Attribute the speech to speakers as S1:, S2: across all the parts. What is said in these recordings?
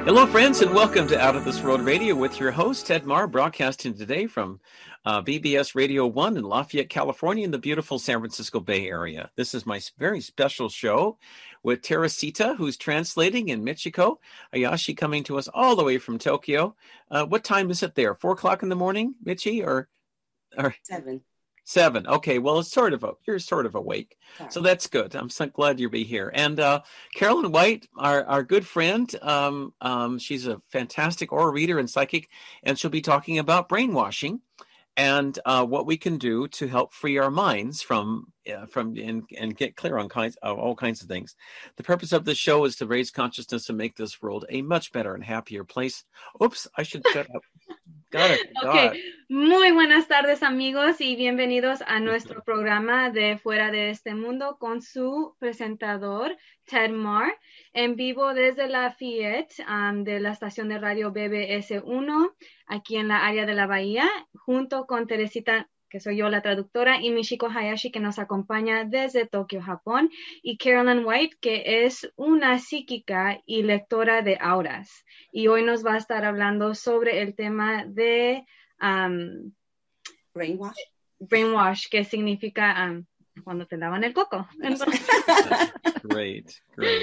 S1: Hello, friends, and welcome to Out of This World Radio with your host, Ted Marr, broadcasting today from BBS Radio 1 in Lafayette, California, in the beautiful San Francisco Bay Area. This is my very special show with Teresita, who's translating, and Michiko Hayashi coming to us all the way from Tokyo. What time is it there? 4 o'clock in the morning, Michi, or
S2: 7?
S1: 7. Okay, well, you're sort of awake. Sorry. So that's good. I'm so glad you'll be here. And Carolyn White, our good friend, she's a fantastic oral reader and psychic, and she'll be talking about brainwashing and what we can do to help free our minds from and get clear on all kinds of things. The purpose of this show is to raise consciousness and make this world a much better and happier place. Oops, I should shut up.
S3: Okay. Muy buenas tardes, amigos, y bienvenidos a nuestro programa de Fuera de este Mundo con su presentador, Ted Marr, en vivo desde Lafayette, de la estación de radio BBS 1, aquí en la área de la Bahía, junto con Teresita, que soy yo la traductora, y Michiko Hayashi, que nos acompaña desde Tokio, Japón, y Carolyn White, que es una psíquica y lectora de auras. Y hoy nos va a estar hablando sobre el tema de brainwash, que significa cuando te lavan el coco.
S1: Great.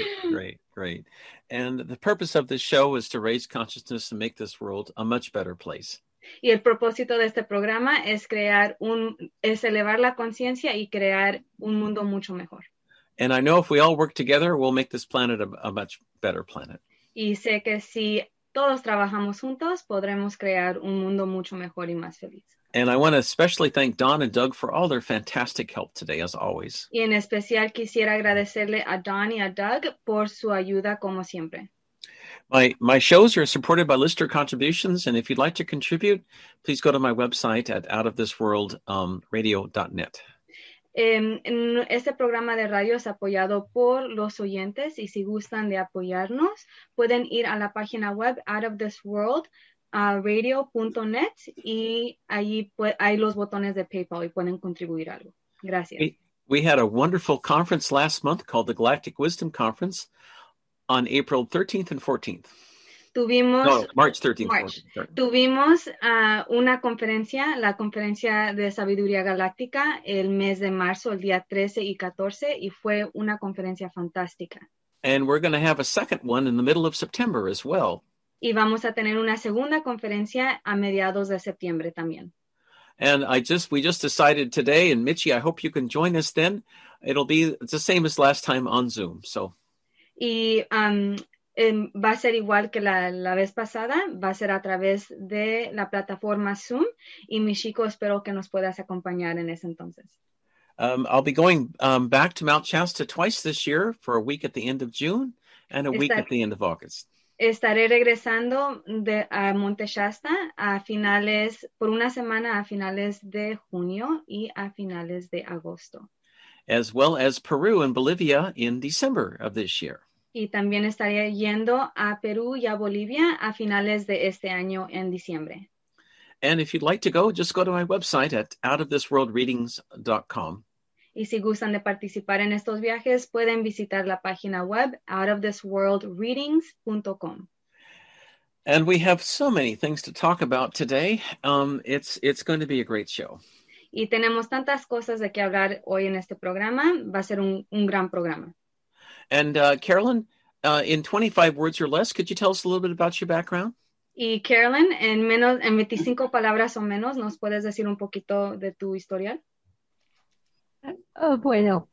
S1: And the purpose of this show is to raise consciousness and make this world a much better place.
S3: Y el propósito de este programa es elevar la conciencia y crear un mundo mucho mejor.
S1: And I know if we all work together, we'll make this planet a much better planet.
S3: Y sé que si todos trabajamos juntos, podremos crear un mundo mucho mejor y más feliz.
S1: And I want to especially thank Don and Doug for all their fantastic help today, as always.
S3: Y en especial quisiera agradecerle a Don y a Doug por su ayuda, como siempre.
S1: My shows are supported by listener contributions, and if you'd like to contribute, please go to my website at outofthisworldradio.net.
S3: Este programa de radio es apoyado por los oyentes, y si gustan de apoyarnos, pueden ir a la página web outofthisworldradio.net y allí hay los botones de PayPal y pueden contribuir algo. Gracias.
S1: We had a wonderful conference last month called the Galactic Wisdom Conference on April 13th and 14th. March 13th.
S3: March. 14th. Tuvimos una conferencia, la conferencia de Sabiduría Galáctica, el mes de marzo, el día 13 y 14, y fue una conferencia fantástica.
S1: And we're going to have a second one in the middle of September as well.
S3: Y vamos a tener una segunda conferencia a mediados de septiembre también.
S1: And we just decided today, and Michi, I hope you can join us then. It's the same as last time on Zoom, so.
S3: Y va a ser igual que la vez pasada, va a ser a través de la plataforma Zoom, y Michiko, espero que nos puedas acompañar en ese entonces.
S1: I'll be going back to Mount Shasta twice this year for a week at the end of June and a week at the end of August.
S3: Estaré regresando a Monte Shasta por una semana a finales de junio y a finales de agosto.
S1: As well as Peru and Bolivia in December of this year.
S3: Y también estaría yendo a Perú y a Bolivia a finales de este año en diciembre.
S1: And if you'd like to go, just go to my website at outofthisworldreadings.com.
S3: Y si gustan de participar en estos viajes, pueden visitar la página web outofthisworldreadings.com.
S1: And we have so many things to talk about today. It's going to be a great show.
S3: Y tenemos tantas cosas de que hablar hoy en este programa. Va a ser un gran programa.
S1: And Carolyn, in 25 words or less, could you tell us a little bit about your background?
S3: Y Carolyn, en 25 palabras o menos, ¿nos puedes decir un poquito de tu historial?
S4: Bueno,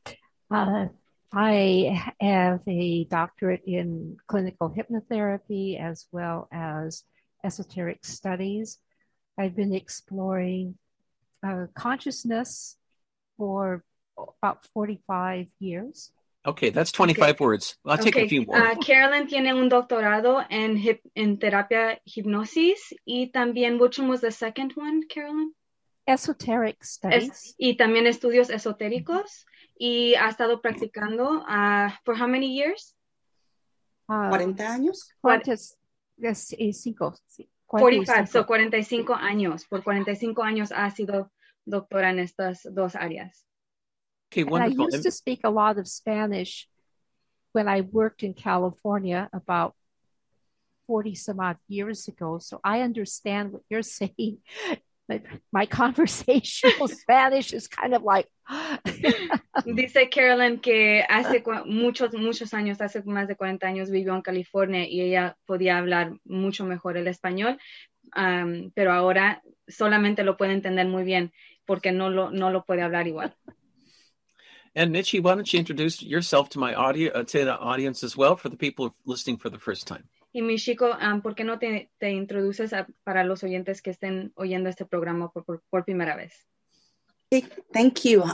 S4: I have a doctorate in clinical hypnotherapy as well as esoteric studies. I've been exploring consciousness for about 45 years.
S1: Okay, that's 25 words. I'll take a few more.
S3: Carolyn tiene un doctorado en terapia hipnosis, y también, which one was the second one, Carolyn?
S4: Esoteric studies.
S3: Y también estudios esotéricos, y ha estado practicando for how many years?
S2: 40 años.
S4: 45.
S3: 45, so 45 años. Por 45 años ha sido doctora en estas dos áreas.
S1: Okay, wonderful.
S4: I used to speak a lot of Spanish when I worked in California about 40 some odd years ago, so I understand what you're saying. But my conversational Spanish is kind of like...
S3: Dice Carolyn que hace muchos años, hace más de 40 años vivió en California y ella podía hablar mucho mejor el español, pero ahora solamente lo puede entender muy bien porque no lo puede hablar igual.
S1: And Michi, why don't you introduce yourself to my to the audience as well for the people listening for the first time?
S3: Y Michiko, ¿por qué no te introduces para los oyentes que estén oyendo este programa por primera vez?
S2: Okay, thank you.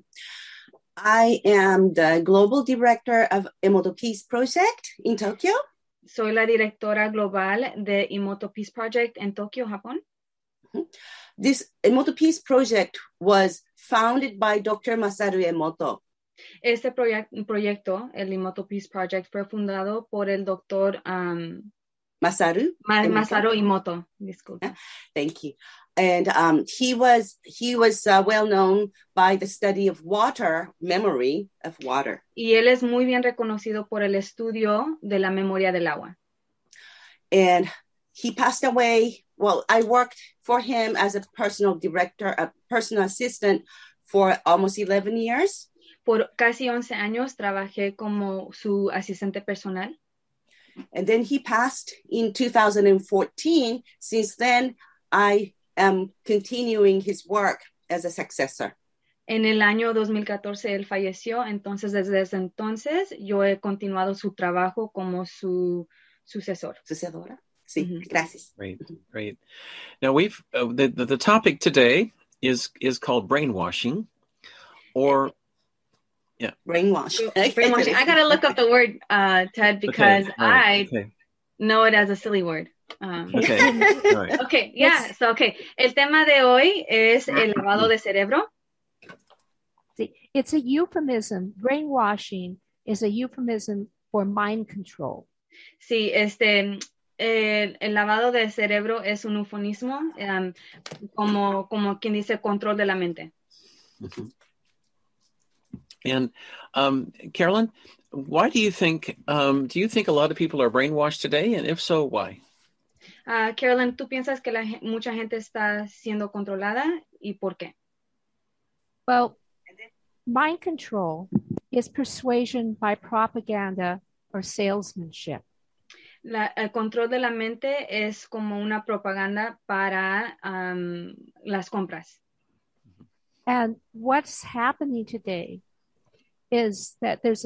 S2: I am the Global Director of Emoto Peace Project in Tokyo.
S3: Soy la directora global de Emoto Peace Project en Tokio, Japón.
S2: This Emoto Peace Project was founded by Dr. Masaru Emoto.
S3: Este proyecto, el Emoto Peace Project, fue fundado por el doctor
S2: Masaru
S3: Emoto. Disculpe.
S2: Thank you. And he was well known by the study of water, memory of water.
S3: Y él es muy bien reconocido por el estudio de la memoria del agua.
S2: And he passed away. Well, I worked for him as a personal director, a personal assistant for almost 11 years.
S3: Por casi 11 años trabajé como su asistente personal.
S2: And then he passed in 2014. Since then, I am continuing his work as a successor.
S3: En el año 2014 él falleció, entonces desde ese entonces yo he continuado su trabajo como su sucesor.
S2: Sucesora? Sí, gracias.
S1: Great. Now we've the topic today is called brainwashing, or
S2: brainwashing.
S3: Brainwashing. I gotta look up the word, Ted, because I know it as a silly word.
S1: Okay. All right.
S3: Okay. Yeah. So okay. El tema de hoy es el lavado de cerebro.
S4: See, it's a euphemism. Brainwashing is a euphemism for mind control.
S3: Sí, el lavado de cerebro es un eufemismo, como quien dice control de la mente.
S1: Mm-hmm. And Carolyn, why do you think a lot of people are brainwashed today? And if so, why?
S3: Carolyn, ¿tú piensas que mucha gente está siendo controlada y por qué?
S4: Well, mind control is persuasion by propaganda or salesmanship.
S3: El control de la mente es como una propaganda para las compras.
S4: And what's happening today is that there's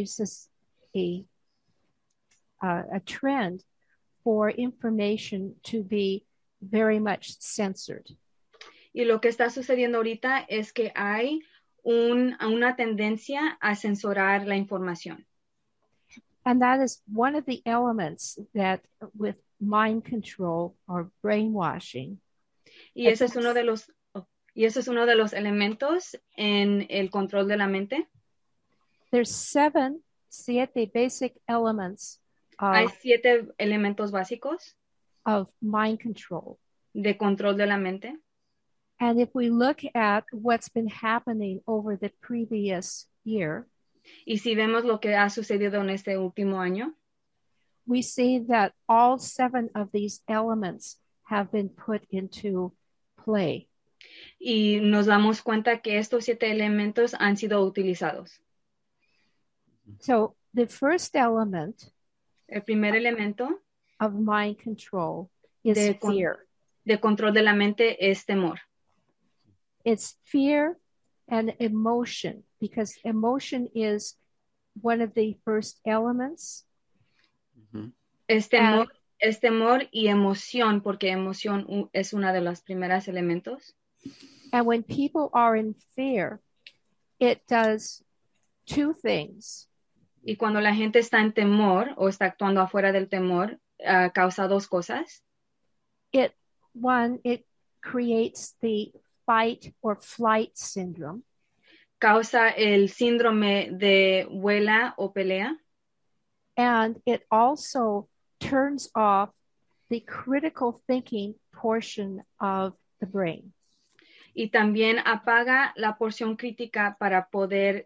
S4: a trend for information to be very much censored.
S3: Y lo que está sucediendo ahorita es que hay una tendencia a censurar la información.
S4: And that is one of the elements that with mind control or brainwashing.
S3: Y ese es uno de los elementos en el control de la mente.
S4: There's siete basic elements
S3: Hay 7 elementos básicos
S4: of mind control.
S3: De control de la mente.
S4: And if we look at what's been happening over the previous year,
S3: y si vemos lo que ha sucedido en este último año,
S4: we see that all 7 of these elements have been put into play.
S3: Y nos damos cuenta que estos 7 elementos han sido utilizados.
S4: So the first element,
S3: el primer elemento
S4: of mind control is fear.
S3: De control de la mente es temor.
S4: It's fear and emotion, because emotion is one of the first elements.
S3: Mm-hmm. Es temor y emoción, porque emoción es una de las primeras elementos.
S4: And when people are in fear, it does 2 things.
S3: Y cuando la gente está en temor o está actuando afuera del temor, causa 2 cosas.
S4: One, it creates the fight or flight syndrome.
S3: Causa el síndrome de vuela o pelea.
S4: And it also turns off the critical thinking portion of the brain.
S3: Y también apaga la porción crítica para poder,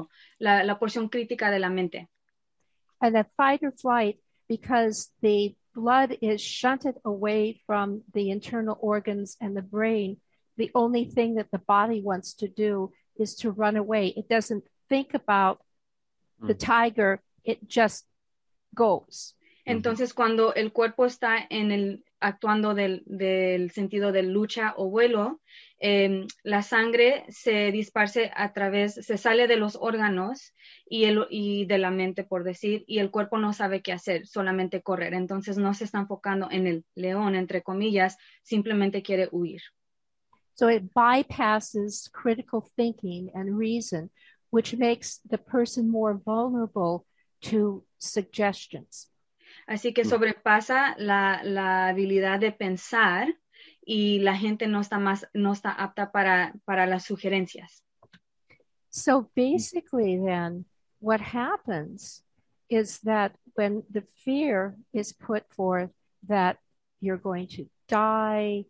S3: la porción crítica de la mente.
S4: And that fight or flight, because the blood is shunted away from the internal organs and the brain, the only thing that the body wants to do is to run away. It doesn't think about the tiger, it just goes.
S3: Entonces, cuando el cuerpo está actuando del sentido de lucha o vuelo, la sangre se dispersa se sale de los órganos y de la mente, por decir, y el cuerpo no sabe qué hacer, solamente correr. Entonces, no se está enfocando en el león, entre comillas, simplemente quiere huir.
S4: So it bypasses critical thinking and reason, which makes the person more vulnerable to suggestions.
S3: Así que sobrepasa la habilidad de pensar y la gente no está apta para las sugerencias.
S4: So basically then, what happens is that when the fear is put forth that you're going to die,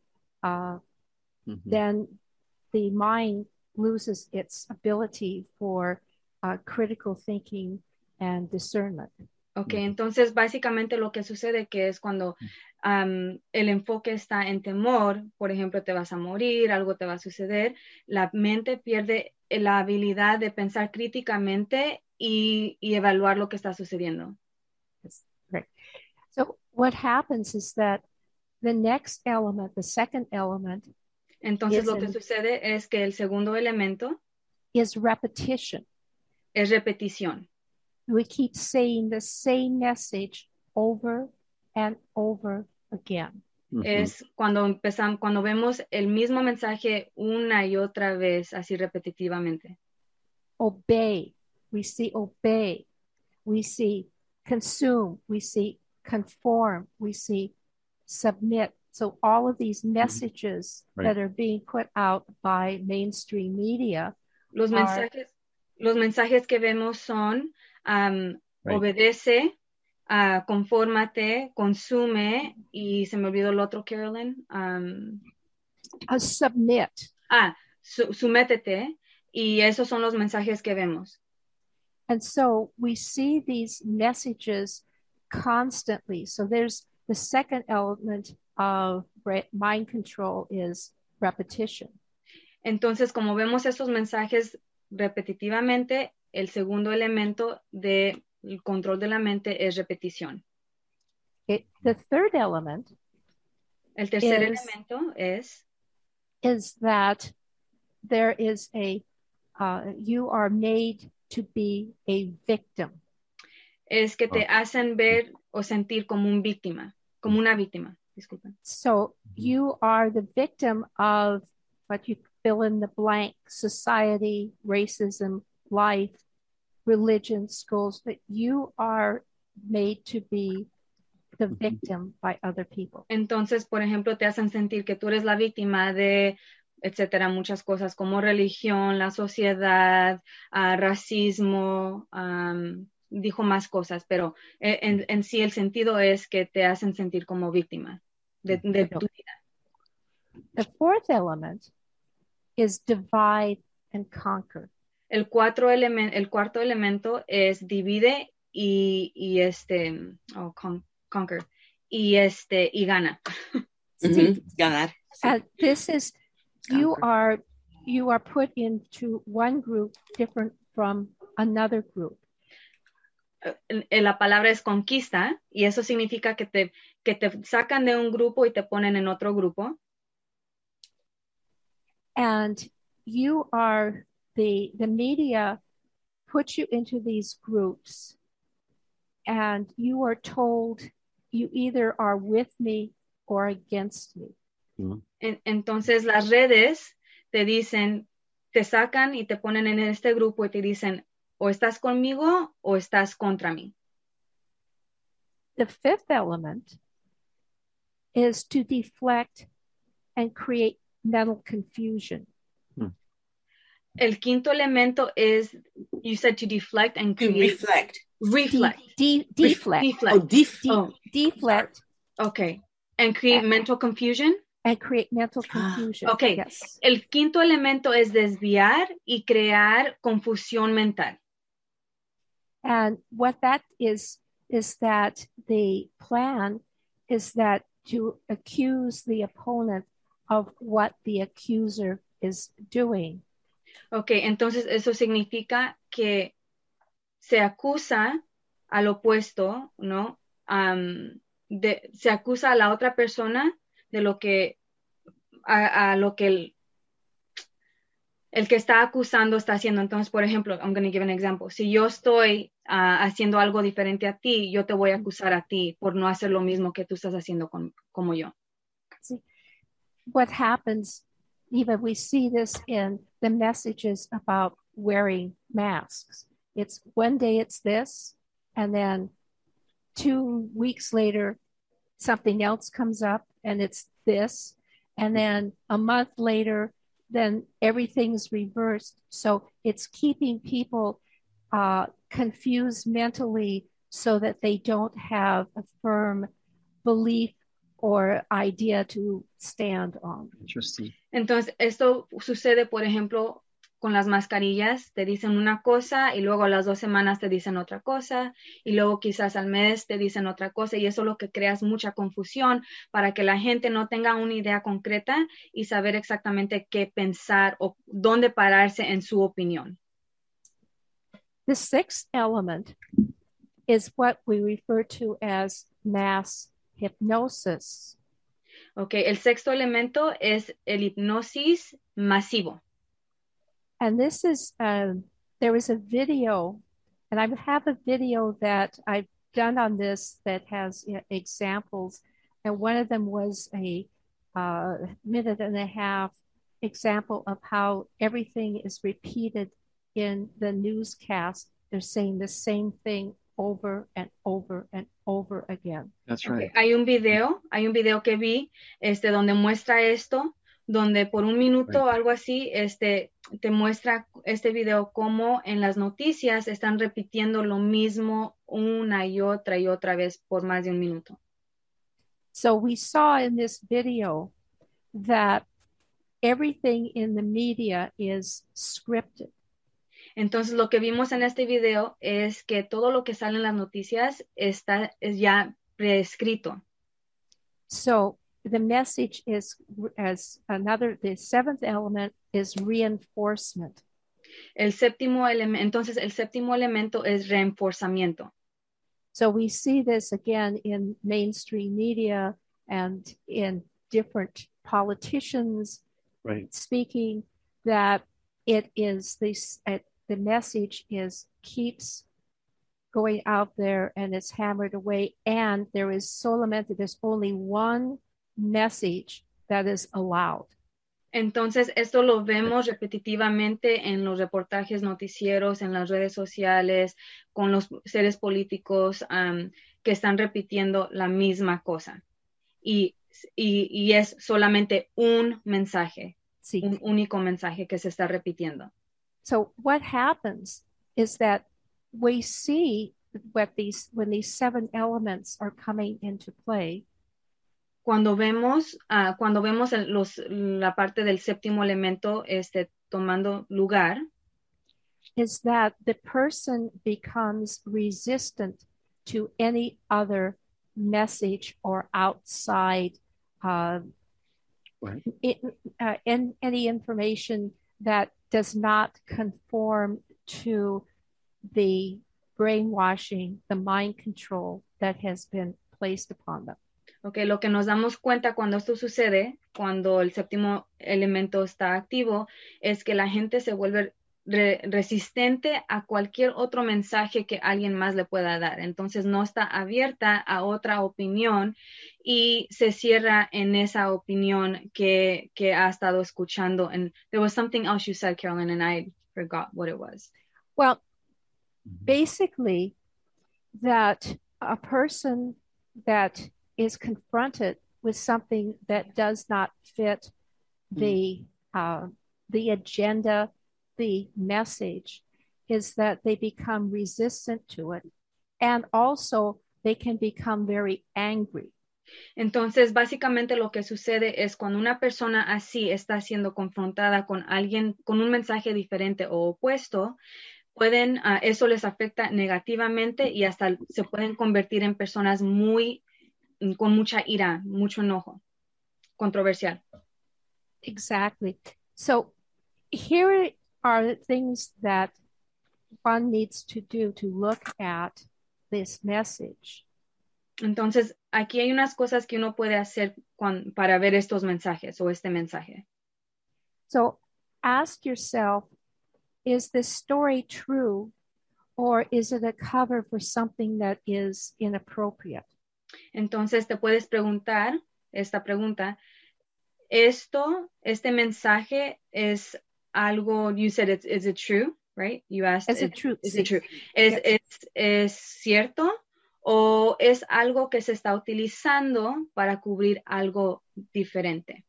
S4: then the mind loses its ability for critical thinking and discernment.
S3: Ok, entonces básicamente lo que sucede que es cuando el enfoque está en temor, por ejemplo, te vas a morir, algo te va a suceder, la mente pierde la habilidad de pensar críticamente y evaluar lo que está sucediendo.
S4: Right. So what happens is that the next element, the second element,
S3: entonces lo que sucede es que el segundo elemento
S4: is repetition.
S3: Es repetición.
S4: We keep saying the same message over and over again.
S3: Es cuando vemos el mismo mensaje una y otra vez, así repetitivamente.
S4: Obey. We see obey. We see consume. We see conform. We see submit. So all of these messages that are being put out by mainstream media.
S3: Los mensajes que vemos son obedece, confórmate, consume, y se me olvidó el otro, Carolyn.
S4: Submit.
S3: Sométete, y esos son los mensajes que vemos.
S4: And so we see these messages constantly. So there's the second element of mind control is repetition.
S3: Entonces, como vemos esos mensajes repetitivamente, el segundo elemento del control de la mente es repetición.
S4: The third element
S3: el tercer elemento is
S4: that there is you are made to be a victim.
S3: Es que te hacen ver o sentir como una víctima. Disculpen.
S4: So you are the victim of what you fill in the blank, society, racism, life, religion, schools, but you are made to be the victim by other people.
S3: Entonces, por ejemplo, te hacen sentir que tú eres la víctima de, etcétera, muchas cosas como religión, la sociedad, racismo, dijo más cosas, pero en sí el sentido es que te hacen sentir como víctima de tu vida.
S4: The fourth element is divide and conquer.
S3: El cuarto elemento es divide y conquer y gana.
S2: Ganar.
S4: This is you are put into one group different from another group.
S3: La palabra es conquista y eso significa que te sacan de un grupo y te ponen en otro grupo.
S4: And you are the media puts you into these groups and you are told you either are with me or against me.
S3: Entonces las redes te dicen, te sacan y te ponen en este grupo y te dicen o estás conmigo o estás contra mí.
S4: The fifth element is to deflect and create mental confusion.
S3: El quinto elemento es, you said to deflect and create. Reflect.
S4: Deflect.
S3: Okay. And create mental confusion.
S4: And create mental confusion.
S3: Okay.
S4: Yes.
S3: El quinto elemento es desviar y crear confusión mental.
S4: And what that is that the plan is that to accuse the opponent of what the accuser is doing.
S3: Okay, entonces eso significa que se acusa al opuesto, ¿no? Se acusa a la otra persona de lo que a lo que el que está acusando está haciendo. Entonces, por ejemplo, I'm going to give an example. Si yo estoy haciendo algo diferente a ti, yo te voy a acusar a ti por no hacer lo mismo que tú estás haciendo como yo.
S4: See, what happens, even we see this in the messages about wearing masks. It's one day it's this, and then 2 weeks later, something else comes up and it's this. And then a month later, then everything's reversed. So it's keeping people confused mentally so that they don't have a firm belief or idea to stand on.
S1: Interesting.
S3: Entonces, esto sucede, por ejemplo, con las mascarillas. Te dicen una cosa y luego a las 2 semanas te dicen otra cosa y luego quizás al mes te dicen otra cosa, y eso es lo que crea mucha confusión para que la gente no tenga una idea concreta y saber exactamente qué pensar o dónde pararse en su opinión.
S4: The sixth element is what we refer to as mass hypnosis.
S3: Okay, el sexto elemento es el hipnosis masivo.
S4: And this is, there is a video, and I have a video that I've done on this that has examples. And one of them was a minute and a half example of how everything is repeated in the newscast. They're saying the same thing over and over and over again.
S1: That's right.
S3: Okay. Hay un video que vi, donde muestra esto, donde por un minuto o algo así, te muestra este video como en las noticias están repitiendo lo mismo una y otra vez por más de un minuto.
S4: So we saw in this video that everything in the media is scripted.
S3: Entonces lo que vimos en este video es que todo lo que sale en las noticias es ya prescrito.
S4: So the message is, the seventh element is reinforcement.
S3: Entonces el séptimo elemento es reforzamiento.
S4: So we see this again in mainstream media and in different politicians speaking, that it is the message keeps going out there and it's hammered away, and there's only one message that is allowed.
S3: Entonces, esto lo vemos repetitivamente en los reportajes noticieros, en las redes sociales, con los seres políticos que están repitiendo la misma cosa. Y es solamente un mensaje,
S4: Sí.
S3: un único mensaje que se está repitiendo.
S4: So what happens is that we see when these 7 elements are coming into play.
S3: Cuando vemos la parte del séptimo elemento tomando lugar,
S4: is that the person becomes resistant to any other message or outside any information that does not conform to the brainwashing, the mind control that has been placed upon them.
S3: Okay, lo que nos damos cuenta cuando esto sucede, cuando el séptimo elemento está activo, es que la gente se vuelve resistente a cualquier otro mensaje que alguien más le pueda dar. Entonces no está abierta a otra opinión y se cierra en esa opinión que ha estado escuchando. And there was something else you said, Carolyn, and I forgot what it was.
S4: Well, basically, that a person that is confronted with something that does not fit the agenda, the message, is that they become resistant to it, and also they can become very angry.
S3: Entonces, básicamente lo que sucede es cuando una persona así está siendo confrontada con alguien con un mensaje diferente o opuesto, eso les afecta negativamente y hasta se pueden convertir en personas muy con mucha ira, mucho enojo, controversial.
S4: Exactly. So here are the things that one needs to do to look at this message.
S3: Entonces, aquí hay unas cosas que uno puede hacer para ver estos mensajes o este mensaje.
S4: So ask yourself, is this story true, or is it a cover for something that is inappropriate?
S3: Entonces, te puedes preguntar esta pregunta, este mensaje es algo, you said, is it true, right? You asked,
S4: Is it true?
S3: Is it true? ¿Es cierto? ¿O es algo que se está utilizando para cubrir algo diferente?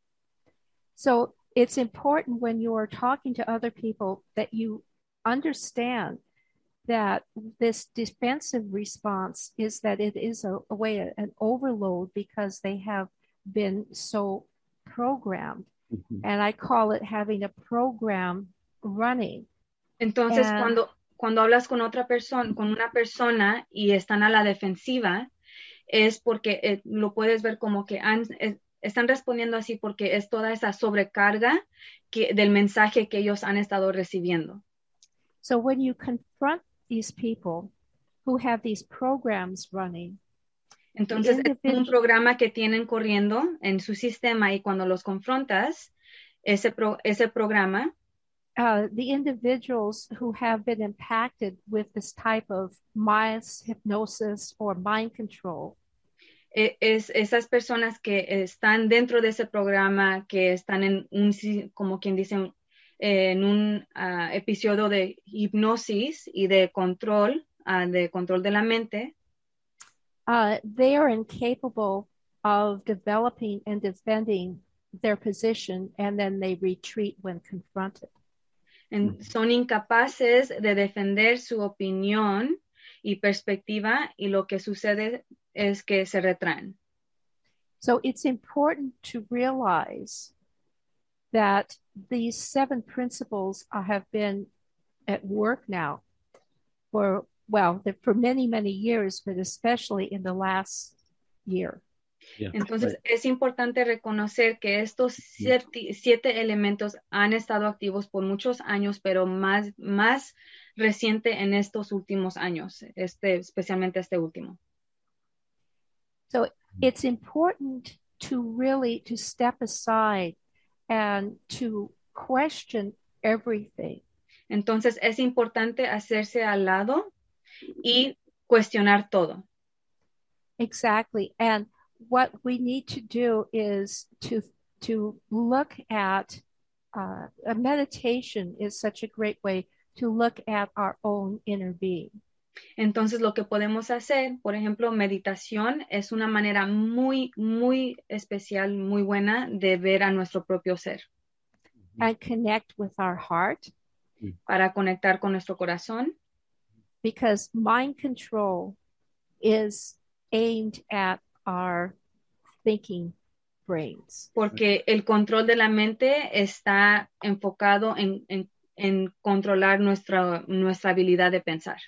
S4: So it's important when you are talking to other people that you understand that this defensive response is that it is a way, an overload, because they have been so programmed. Mm-hmm. And I call it having a program running.
S3: Entonces, cuando hablas con otra persona, con una persona y están a la defensiva, es porque lo puedes ver como que están respondiendo así porque es toda esa sobrecarga del mensaje que ellos han estado recibiendo.
S4: So when you confront these people who have these programs running,
S3: entonces es un programa que tienen corriendo en su sistema, y cuando los confrontas, ese programa,
S4: the individuals who have been impacted with this type of mass hypnosis or mind control,
S3: esas personas que están dentro de ese programa, que están en como quien dice, en un episodio de hipnosis y de control de la mente,
S4: they are incapable of developing and defending their position, and then they retreat when confronted.
S3: Son incapaces de defender su opinión y perspectiva, y lo que sucede es que se retraen.
S4: So it's important to realize that these 7 principles have been at work now for many, many years, but especially in the last year.
S3: Yeah. Entonces, es importante reconocer que estos 7 elementos han estado activos por muchos años, pero más reciente en estos últimos años, especialmente este último.
S4: So it's important to step aside and to question everything.
S3: Entonces, es importante hacerse al lado y cuestionar todo.
S4: Exactly. And what we need to do is to look at a meditation is such a great way to look at our own inner being.
S3: Entonces, lo que podemos hacer, por ejemplo, meditación es una manera muy, muy especial, muy buena de ver a nuestro propio ser.
S4: And connect with our heart.
S3: Para conectar con nuestro corazón.
S4: Because mind control is aimed at our thinking brains.
S3: Porque el control de la mente está enfocado en controlar nuestra habilidad de pensar.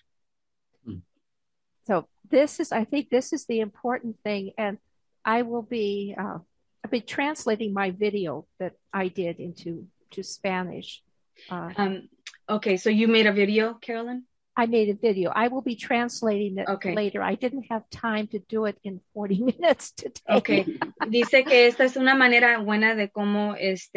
S4: So I think this is the important thing, and I will be I'll be translating my video that I did into Spanish.
S3: Okay, so you made a video, Carolyn?
S4: I made a video. I will be translating it later. I didn't have time to do it in 40 minutes today.
S3: Okay. Dice que esta es una manera buena de cómo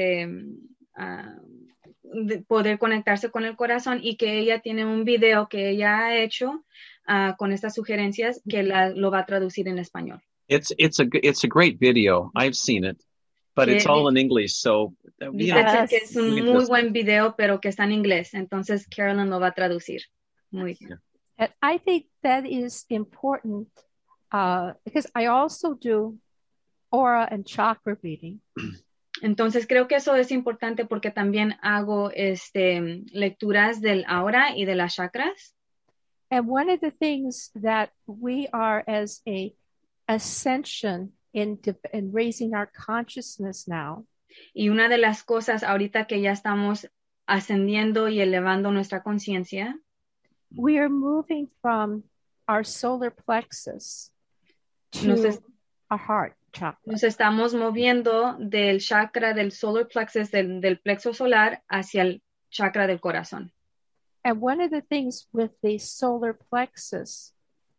S3: de poder conectarse con el corazón, y que ella tiene un video que ella ha hecho con estas sugerencias que lo va a traducir en español.
S1: It's a great video. I've seen it, but it's all in English. So
S3: dice que es un muy buen video, pero que está en inglés. Entonces Carolyn lo va a traducir. Muy bien.
S4: And I think that is important because I also do aura and chakra reading.
S3: Entonces creo que eso es importante porque también hago lecturas del aura y de las chakras.
S4: And one of the things that we are as a ascension in raising our consciousness now.
S3: Y una de las cosas ahorita que ya estamos ascendiendo y elevando nuestra conciencia.
S4: We are moving from our solar plexus to a heart chakra.
S3: Nos estamos moviendo del chakra del solar plexus, del plexo solar, hacia el chakra del corazón.
S4: And one of the things with the solar plexus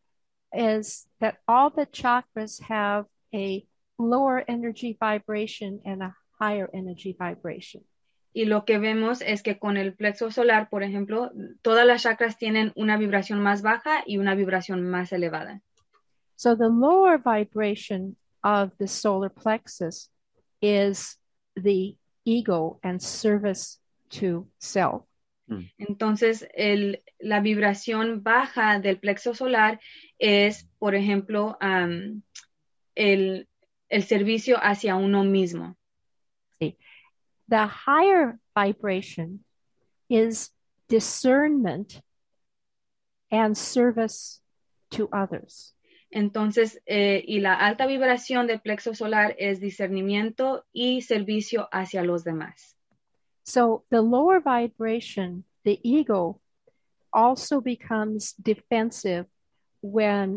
S4: is that all the chakras have a lower energy vibration and a higher energy vibration.
S3: Y lo que vemos es que con el plexo solar, por ejemplo, todas las chakras tienen una vibración más baja y una vibración más elevada.
S4: So the lower vibration of the solar plexus is the ego and service to self.
S3: Entonces, la vibración baja del plexo solar es, por ejemplo, el servicio hacia uno mismo.
S4: See, the higher vibration is discernment and service to others.
S3: Entonces, y la alta vibración del plexo solar es discernimiento y servicio hacia los demás.
S4: So the lower vibration, the ego, also becomes defensive when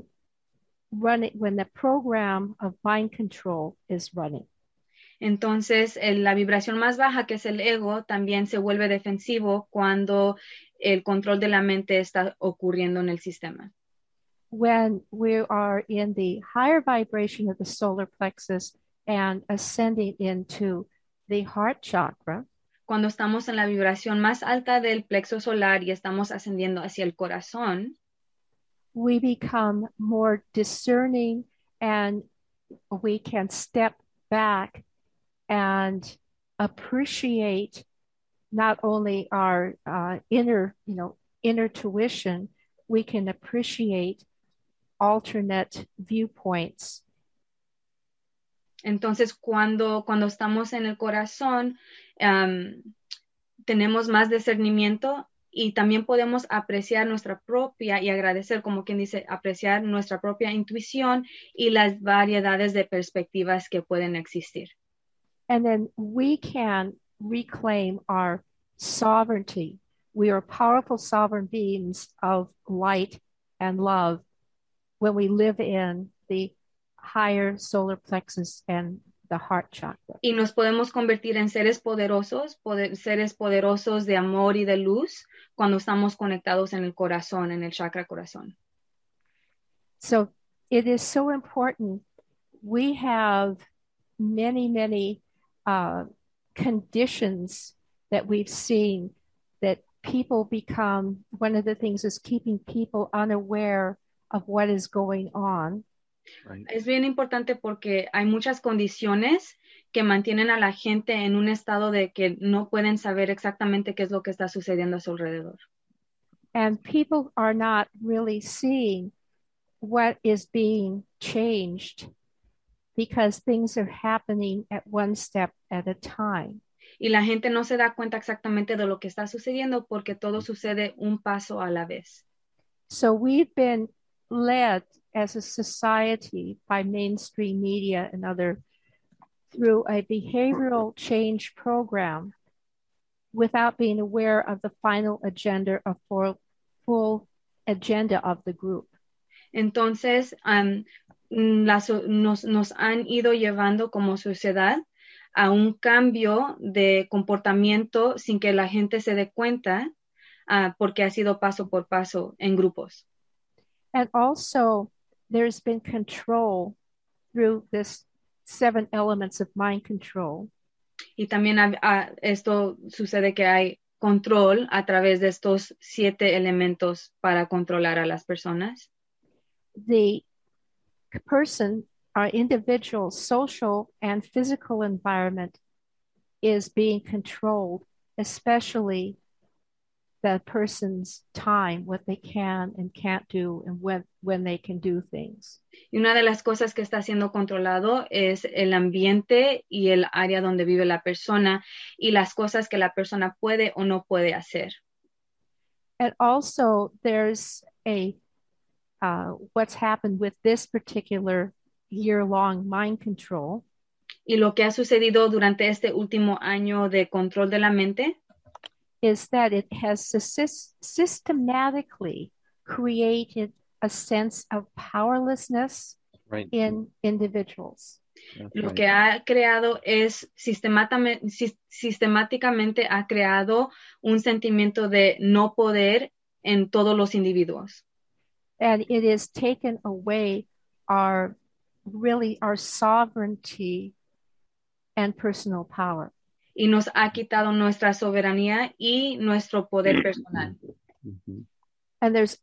S4: the program of mind control is running.
S3: Entonces, la vibración más baja, que es el ego, también se vuelve defensivo cuando el control de la mente está ocurriendo en el sistema.
S4: When we are in the higher vibration of the solar plexus and ascending into the heart chakra,
S3: cuando estamos en la vibración más alta del plexo solar y estamos ascendiendo hacia el corazón,
S4: we become more discerning and we can step back and appreciate not only our inner tuition, we can appreciate alternate viewpoints.
S3: Entonces, cuando estamos en el corazón, tenemos más discernimiento y también podemos apreciar nuestra propia y agradecer, como quien dice, apreciar nuestra propia intuición y las variedades de perspectivas que pueden existir.
S4: And then we can reclaim our sovereignty. We are powerful sovereign beings of light and love when we live in the higher solar plexus and the heart chakra.
S3: Y nos podemos convertir en seres poderosos de amor y de luz cuando estamos conectados en el corazón, en el chakra corazón.
S4: So it is so important. We have many conditions that we've seen that people become, one of the things is keeping people unaware of what is going on.
S1: Right.
S3: Es bien importante porque hay muchas condiciones que mantienen a la gente en un estado de que no pueden saber exactamente qué es lo que está sucediendo a su alrededor.
S4: And people are not really seeing what is being changed because things are happening at one step at a time.
S3: Y la gente no se da cuenta exactamente de lo que está sucediendo porque todo sucede un paso a la vez.
S4: So we've been led as a society by mainstream media and other through a behavioral change program without being aware of the final agenda of full agenda of the group.
S3: Entonces, nos han ido llevando como sociedad a un cambio de comportamiento sin que la gente se dé cuenta, porque ha sido paso por paso en grupos.
S4: And also, there's been control through this 7 elements of mind control.
S3: Y también esto sucede que hay control a través de estos 7 elementos para controlar a las personas.
S4: The person, our individual social and physical environment is being controlled, especially the person's time, what they can and can't do, and when they can do things.
S3: Y una de las cosas que está siendo controlado es el ambiente y el área donde vive la persona y las cosas que la persona puede o no puede hacer.
S4: And also there's what's happened with this particular year-long mind control.
S3: Y lo que ha sucedido durante este último año de control de la mente
S4: is that it has systematically created a sense of powerlessness in individuals.
S3: Lo que ha creado es sistemáticamente ha creado un sentimiento de no poder en todos los individuos.
S4: And it has taken away our sovereignty and personal power.
S3: Y nos ha quitado nuestra soberanía y nuestro poder personal.
S4: And there's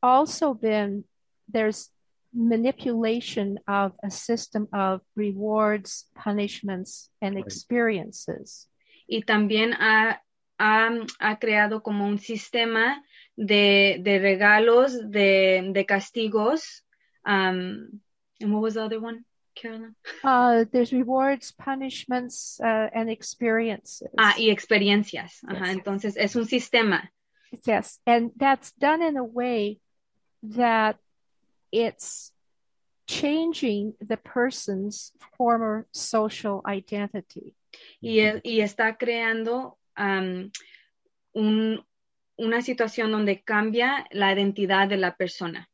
S4: manipulation of a system of rewards, punishments, and experiences.
S3: Y también ha creado como un sistema de regalos, de castigos. And what was the other one, Carolyn?
S4: There's rewards, punishments, and experiences.
S3: Y experiencias. Ajá, yes. Entonces es un sistema.
S4: Yes, and that's done in a way that it's changing the person's former social identity.
S3: Y está creando una situación donde cambia la identidad de la persona.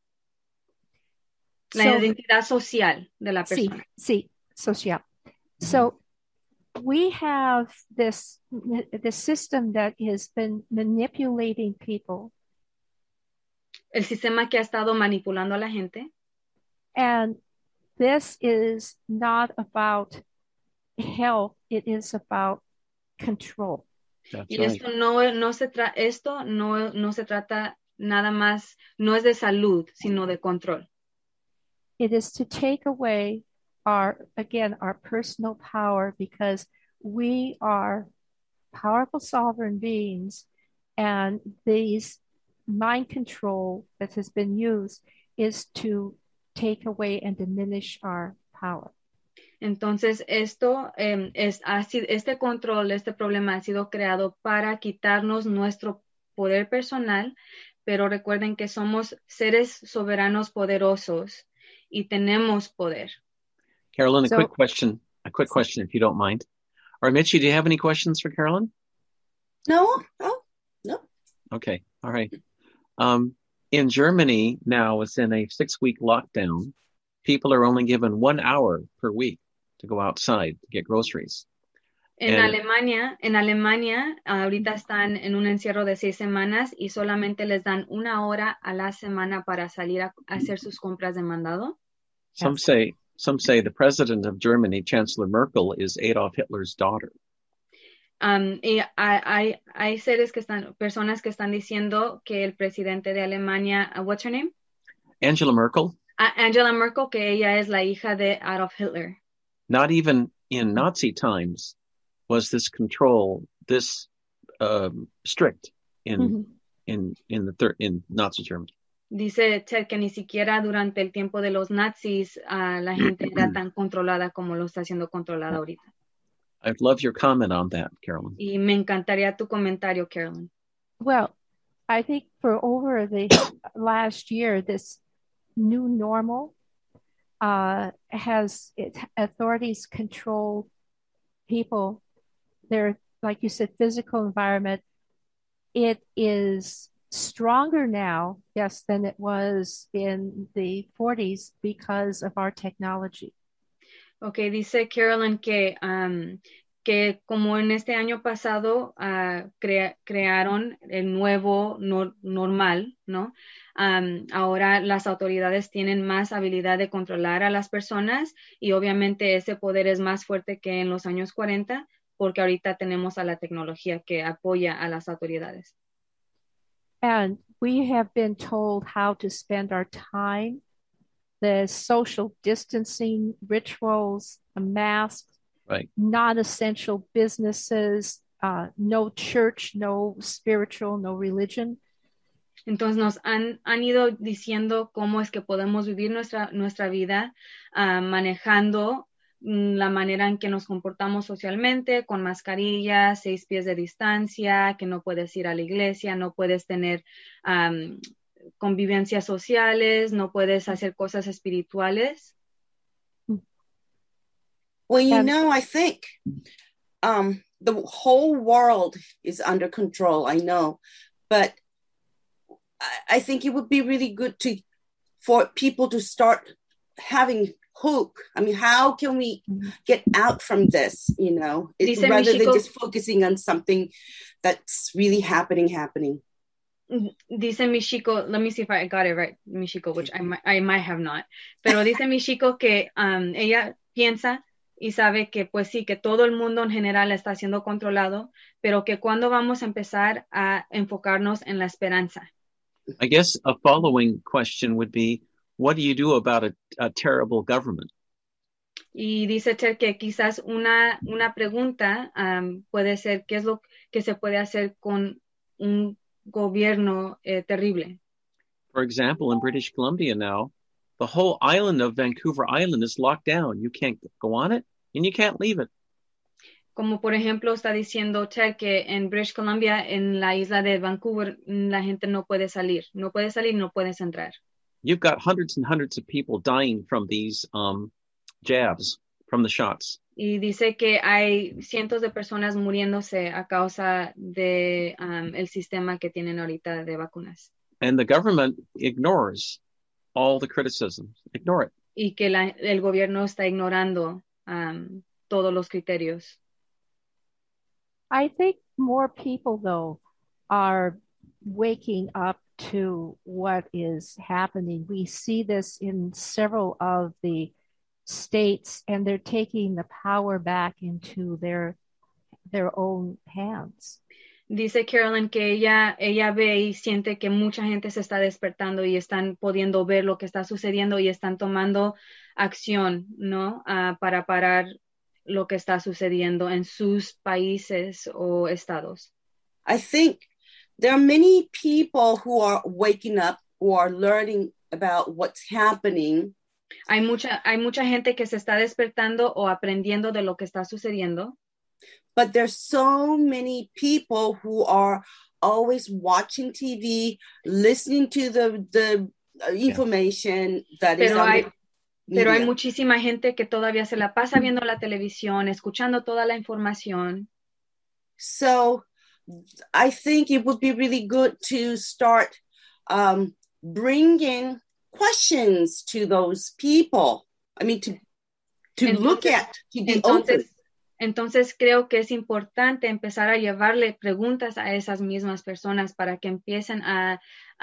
S3: La identidad social de la persona.
S4: Sí, social. So we have this system that has been manipulating people.
S3: El sistema que ha estado manipulando a la gente.
S4: And this is not about health, it is about control.
S3: That's y esto no se trata nada más, no es de salud, sino de control.
S4: It is to take away our personal power, because we are powerful sovereign beings, and these mind control that has been used is to take away and diminish our power.
S3: Entonces este control, este problema ha sido creado para quitarnos nuestro poder personal, pero recuerden que somos seres soberanos poderosos y tenemos poder.
S1: Carolyn, a quick question if you don't mind. Or Mitchie, do you have any questions for Carolyn?
S2: No.
S1: Okay, all right. In Germany now, it's in a 6-week lockdown. People are only given 1 hour per week to go outside to get groceries.
S3: En Alemania, ahorita están en un encierro de 6 semanas y solamente les dan 1 hora a la semana para salir a hacer sus compras de mandado.
S1: Some say the president of Germany, Chancellor Merkel, is Adolf Hitler's daughter.
S3: Y hay personas que están diciendo que el presidente de Alemania, what's her name?
S1: Angela Merkel.
S3: Angela Merkel, que ella es la hija de Adolf Hitler.
S1: Not even in Nazi times was this control this strict in Nazi Germany.
S3: Dice Ted que ni siquiera durante el tiempo de los nazis la gente era tan controlada como lo está siendo controlada ahorita.
S1: I'd love your comment on that, Carolyn.
S3: Y me encantaría tu comentario, Carolyn.
S4: Well, I think for over the last year, this new normal authorities control people, their, like you said, physical environment. It is stronger now, yes, than it was in the 40s because of our technology.
S3: Okay, dice Carolyn que como en este año pasado crearon el nuevo normal, ¿no? Ahora las autoridades tienen más habilidad de controlar a las personas y obviamente ese poder es más fuerte que en los años 40 porque ahorita tenemos a la tecnología que apoya a las autoridades.
S4: And we have been told how to spend our time, the social distancing rituals, the masks,
S1: right,
S4: non-essential businesses, no church, no spiritual, no religion.
S3: Entonces nos han ido diciendo cómo es que podemos vivir nuestra vida manejando la manera en que nos comportamos socialmente, con mascarillas, 6 pies de distancia, que no puedes ir a la iglesia, no puedes tener convivencias sociales, no puedes hacer cosas espirituales.
S2: Well, you know, I think the whole world is under control, I know, but I think it would be really good for people to start having hope? I mean, how can we get out from this, rather
S3: Michiko,
S2: than just focusing on something that's really happening?
S3: Dice Michiko, let me see if I got it right, Michiko, which I might have not. Pero dice Michiko que ella piensa y sabe que pues sí, que todo el mundo en general está siendo controlado, pero que cuando vamos a empezar a enfocarnos en la esperanza.
S1: I guess a following question would be, what do you do about a terrible government?
S3: Y dice Ted que quizás una pregunta puede ser, ¿qué es lo que se puede hacer con un gobierno terrible?
S1: For example, in British Columbia now, the whole island of Vancouver Island is locked down. You can't go on it and you can't leave it.
S3: Como por ejemplo está diciendo Ted que en British Columbia, en la isla de Vancouver, la gente no puede salir, no puedes entrar.
S1: You've got hundreds and hundreds of people dying from these jabs, from the shots.
S3: Y dice que hay cientos de personas muriéndose a causa de el sistema que tienen ahorita de vacunas.
S1: And the government ignores all the criticisms. Ignore it.
S3: Y que el gobierno está ignorando todos los criterios.
S4: I think more people, though, are waking up to what is happening. We see this in several of the states, and they're taking the power back into their own hands.
S3: Dice Carolyn que ella ve y siente que mucha gente se está despertando y están pudiendo ver lo que está sucediendo y están tomando acción, ¿no? Para parar lo que está sucediendo en sus países o estados.
S2: I think there are many people who are waking up, who are learning about what's happening.
S3: Hay mucha gente que se está despertando o aprendiendo de lo que está sucediendo.
S2: But there's so many people who are always watching TV, listening to the information that is on the
S3: Pero hay
S2: media.
S3: muchísima gente que todavía se la pasa viendo la televisión, escuchando toda la información.
S2: So I think it would be really good to start bringing questions to those people. I mean, to look at, to be open.
S3: Entonces creo que es importante empezar a llevarle preguntas a esas mismas personas para que empiecen a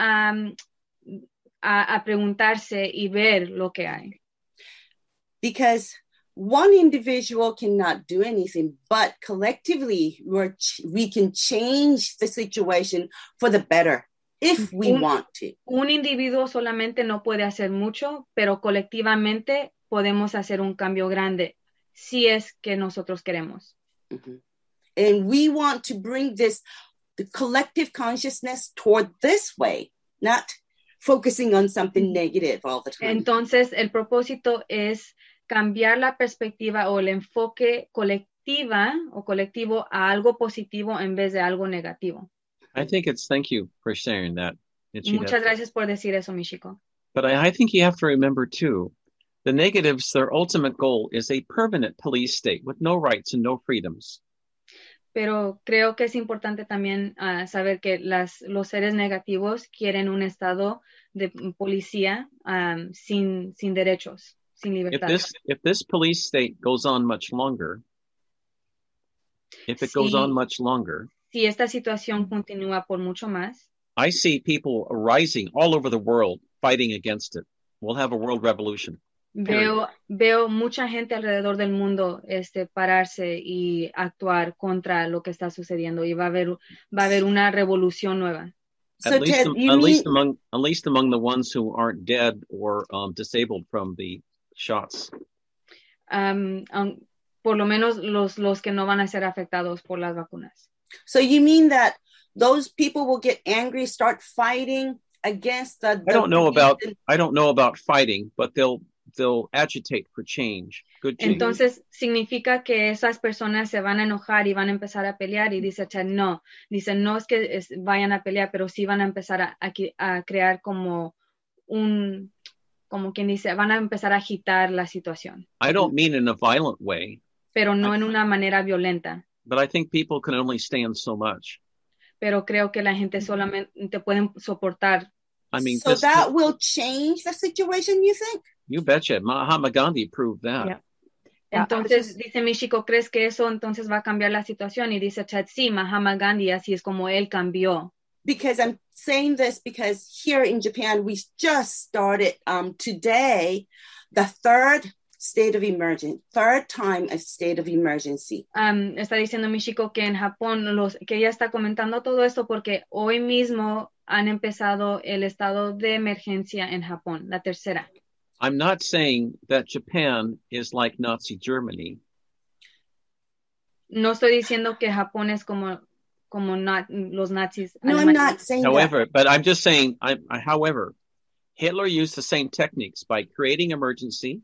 S3: preguntarse y ver lo que hay.
S2: Because one individual cannot do anything, but collectively we can change the situation for the better if we want to.
S3: Un individuo solamente no puede hacer mucho, pero colectivamente podemos hacer un cambio grande si es que nosotros queremos.
S2: Mm-hmm. And we want to bring the collective consciousness toward this way, not focusing on something negative all the time.
S3: Entonces, el propósito es cambiar la perspectiva o el enfoque colectivo a algo positivo en vez de algo negativo.
S1: Thank you for sharing that.
S3: Muchas gracias por decir eso, Michiko.
S1: But I think you have to remember too, the negatives, their ultimate goal is a permanent police state with no rights and no freedoms.
S3: Pero creo que es importante también saber que los seres negativos quieren un estado de policía sin derechos, sin libertad.
S1: If this police state goes on much longer,
S3: si esta situación continúa por mucho más,
S1: I see people rising all over the world fighting against it. We'll have a world revolution.
S3: Veo mucha gente alrededor del mundo pararse y actuar contra lo que está sucediendo y va a haber una revolución nueva.
S2: So Ted,
S1: at least among the ones who aren't dead or disabled from the shots.
S3: Por lo menos los que no van a ser afectados por las vacunas.
S2: So you mean that those people will get angry, start fighting against the
S1: I don't know about fighting, but they'll agitate for change. Good change.
S3: Entonces significa que esas personas se van a enojar y van a empezar a pelear y dice no es que vayan a pelear, pero sí van a empezar a crear como quien dice, van a empezar a agitar la situación.
S1: I don't mean in a violent way.
S3: Pero no en una manera violenta.
S1: But I think people can only stand so much.
S3: Pero creo que la gente solamente pueden soportar
S1: I mean,
S2: so that will change the situation, you think?
S1: You betcha. Mahatma Gandhi proved that.
S4: Yeah.
S3: Entonces, dice Michiko, ¿crees que eso entonces va a cambiar la situación? Y dice Chad, sí, Mahatma Gandhi, así es como él cambió.
S2: Because I'm saying this because here in Japan, we just started today, the third time of state of emergency.
S3: Está diciendo Michiko que en Japón, que ella está comentando todo esto porque hoy mismo han empezado el estado de emergencia en Japón, la tercera.
S1: I'm not saying that Japan is like Nazi Germany.
S3: No estoy diciendo que Japón es como los nazis.
S2: No, I'm not saying
S1: however,
S2: that.
S1: but I'm just saying, however, Hitler used the same techniques by creating emergency.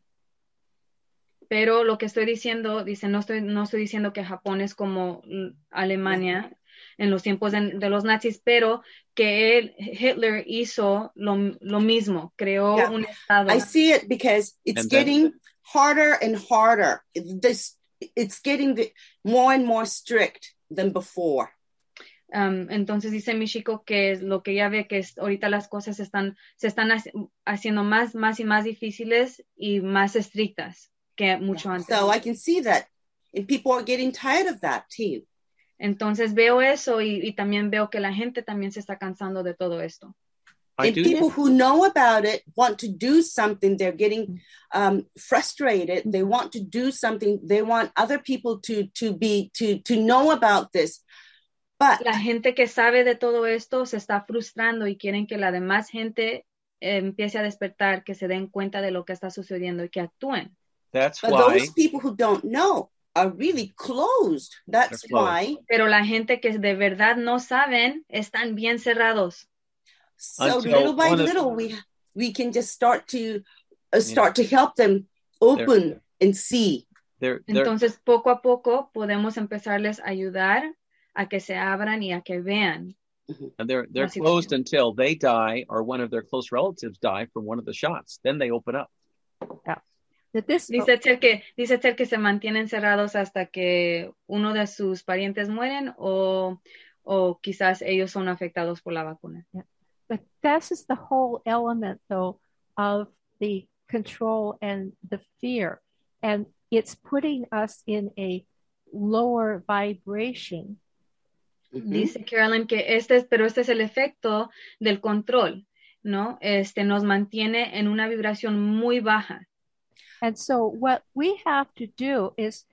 S3: Pero lo que estoy diciendo, dice, no estoy diciendo que Japón es como Alemania en los tiempos de los nazis, pero que Hitler hizo lo mismo, creó un estado.
S2: I see it because it's getting harder and harder. It's getting more and more strict than before.
S3: Entonces dice Michiko que lo que ella ve que ahorita las cosas se están haciendo más y más difíciles y más estrictas que mucho antes.
S2: So I can see that, and people are getting tired of that too.
S3: Entonces veo eso y también veo que la gente también se está cansando de todo esto.
S2: And people who know about it want to do something. They're getting frustrated. They want to do something. They want other people to know about this. But
S3: la gente que sabe de todo esto se está frustrando y quieren que la demás gente empiece a despertar, que se den cuenta de lo que está sucediendo y que actúen.
S1: But
S2: those people who don't know are really closed. That's why.
S3: Pero la gente que de verdad no saben están bien cerrados.
S2: So little by little, we can just start to help them open and see.
S3: Entonces, poco a poco podemos empezarles a ayudar a que se abran y a que vean.
S1: And they're closed until they die or one of their close relatives die from one of the shots. Then they open up.
S4: Yeah.
S3: Dice Cher que se mantienen cerrados hasta que uno de sus parientes mueren o quizás ellos son afectados por la vacuna.
S4: Yeah. But this is the whole element, though, of the control and the fear. And it's putting us in a lower vibration.
S3: Dice Carolyn que pero este es el efecto del control, ¿no? Nos mantiene en una vibración muy baja.
S4: And so what we have to do is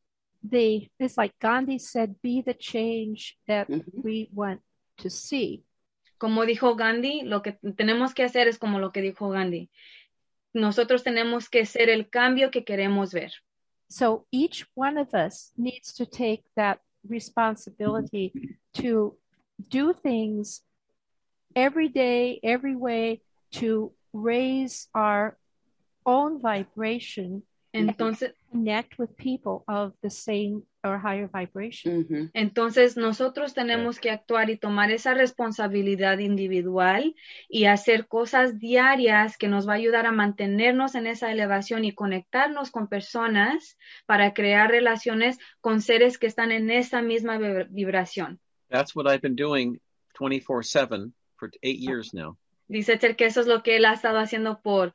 S4: it's like Gandhi said, be the change that we want to see.
S3: Como dijo Gandhi, lo que tenemos que hacer es como lo que dijo Gandhi. Nosotros tenemos que ser el cambio que queremos ver.
S4: So each one of us needs to take that responsibility to do things every day, every way to raise our own vibration.
S3: Entonces,
S4: connect with people of the same or higher vibration.
S3: Entonces nosotros tenemos que actuar y tomar esa responsabilidad individual y hacer cosas diarias que nos va a ayudar a mantenernos en esa elevación y conectarnos con personas para crear relaciones con seres que están en esa misma vibración.
S1: That's what I've been doing 24/7 for 8 years now.
S3: Dice Cher que eso es lo que él ha estado haciendo por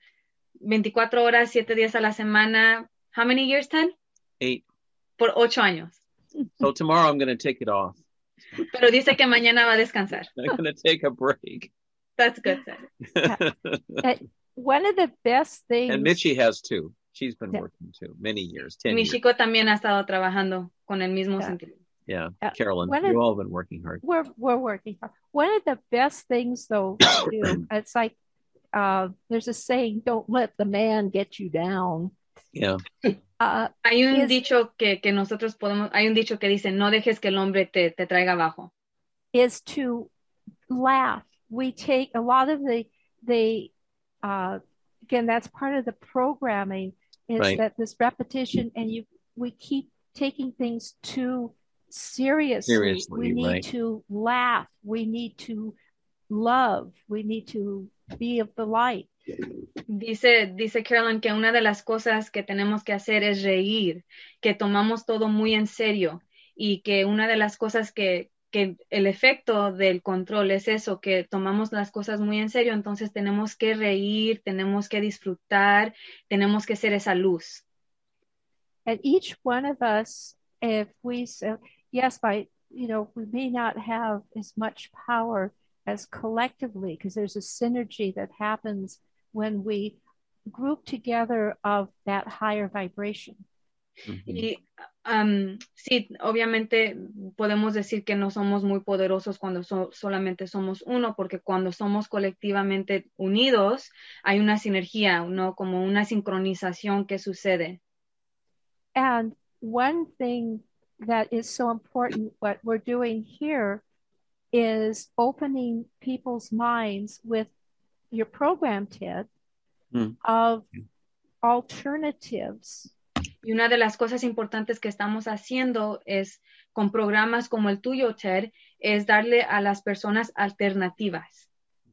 S3: 24 horas, 7 días a la semana. How many years, Ted?
S1: 8.
S3: Por 8 años.
S1: So tomorrow I'm going to take it off.
S3: Pero dice que mañana va a descansar.
S1: I'm going to take a break.
S3: That's good, Ted.
S4: One of the best things...
S1: And Mitchie has too. She's been working too, many years, 10 years.
S3: Michiko también ha estado trabajando con el mismo sentido.
S1: Yeah, Carolyn, you've all been working hard.
S4: We're working hard. One of the best things, though, to do, it's like, there's a saying, don't let the man get you down.
S1: Yeah.
S3: Hay un dicho que nosotros hay un dicho que dice, no dejes que el hombre te traiga abajo.
S4: Is to laugh. We take a lot of the again, that's part of the programming, is that this repetition, and we keep taking things too seriously. We need to laugh. We need to love. We need to be of the light.
S3: Dice Carolyn que una de las cosas que tenemos que hacer es reír, que tomamos todo muy en serio y que una de las cosas que que el efecto del control es eso, que tomamos las cosas muy en serio, entonces tenemos que reír, tenemos que disfrutar, tenemos que ser esa luz.
S4: And each one of us, if we say, yes, we may not have as much power as collectively, because there's a synergy that happens when we group together of that higher vibration.
S3: Y sí, obviamente podemos decir que no somos muy poderosos cuando solamente somos uno, porque cuando somos colectivamente unidos hay una sinergia, ¿no? Como una sincronización que sucede.
S4: And one thing that is so important, what we're doing here, is opening people's minds with your program, Ted, of alternatives.
S3: Y una de las cosas importantes que estamos haciendo es, con programas como el tuyo, Ted, es darle a las personas alternativas.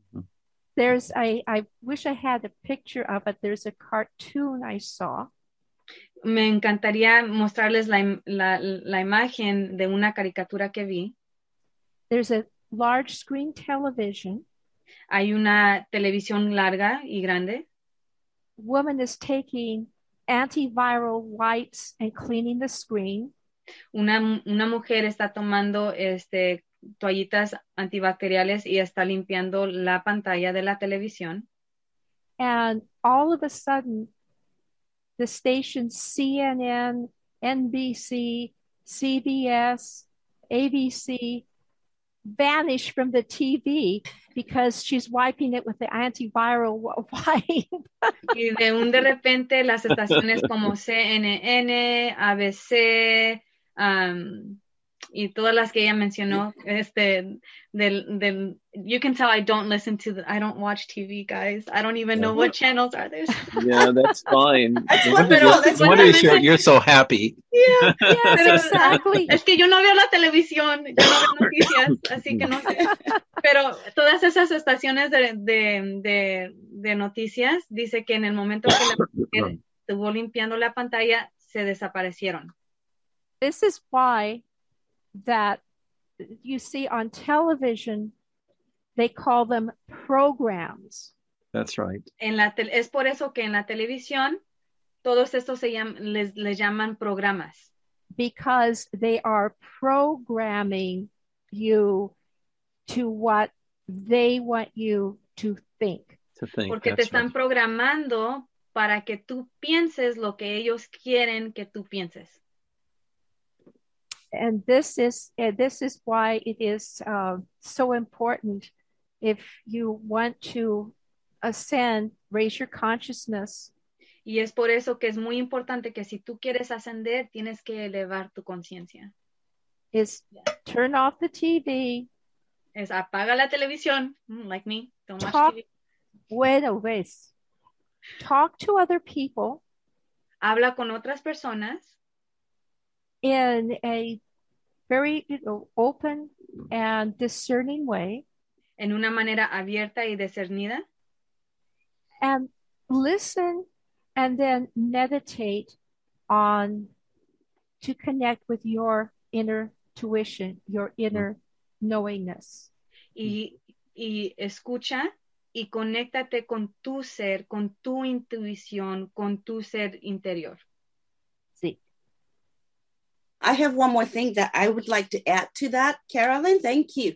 S4: I wish I had a picture of it. There's a cartoon I saw.
S3: Me encantaría mostrarles la imagen de una caricatura que vi.
S4: There's a large screen television.
S3: Hay una televisión larga y grande.
S4: Woman is taking antiviral wipes and cleaning the screen.
S3: Una mujer está tomando toallitas antibacteriales y está limpiando la pantalla de la televisión.
S4: And all of a sudden, the stations CNN, NBC, CBS, ABC vanish from the TV because she's wiping it with the antiviral wipe.
S3: Y de repente las estaciones como CNN, ABC, y todas las que ella mencionó, you can tell I don't watch TV, guys. I don't even know what channels are there.
S1: Yeah, that's fine.
S3: You're
S1: so happy.
S3: Yeah,
S4: yes, exactly.
S3: Es que yo no veo la televisión, yo no veo noticias, así que no sé. Pero todas esas estaciones de noticias dice que en el momento que la mujer estuvo limpiando la pantalla, se desaparecieron.
S4: This is why that you see on television, they call them programs.
S1: That's right.
S3: Es por eso que en la televisión todos estos les llaman programas.
S4: Because they are programming you to what they want you to think.
S3: Porque te están programando para que tú pienses lo que ellos quieren que tú pienses.
S4: And this is why it is so important, if you want to ascend, raise your consciousness.
S3: Y es por eso que es muy importante que si tú quieres ascender, tienes que elevar tu conciencia.
S4: Is turn off the TV.
S3: Es apaga la televisión, like me, don't watch TV.
S4: Wait. Talk to other people.
S3: Habla con otras personas.
S4: In a very open and discerning way.
S3: En una manera abierta y discernida.
S4: And listen and then meditate on to connect with your inner tuition, your inner knowingness.
S3: Y escucha y conéctate con tu ser, con tu intuición, con tu ser interior.
S4: Sí.
S2: I have one more thing that I would like to add to that, Carolyn. Thank you.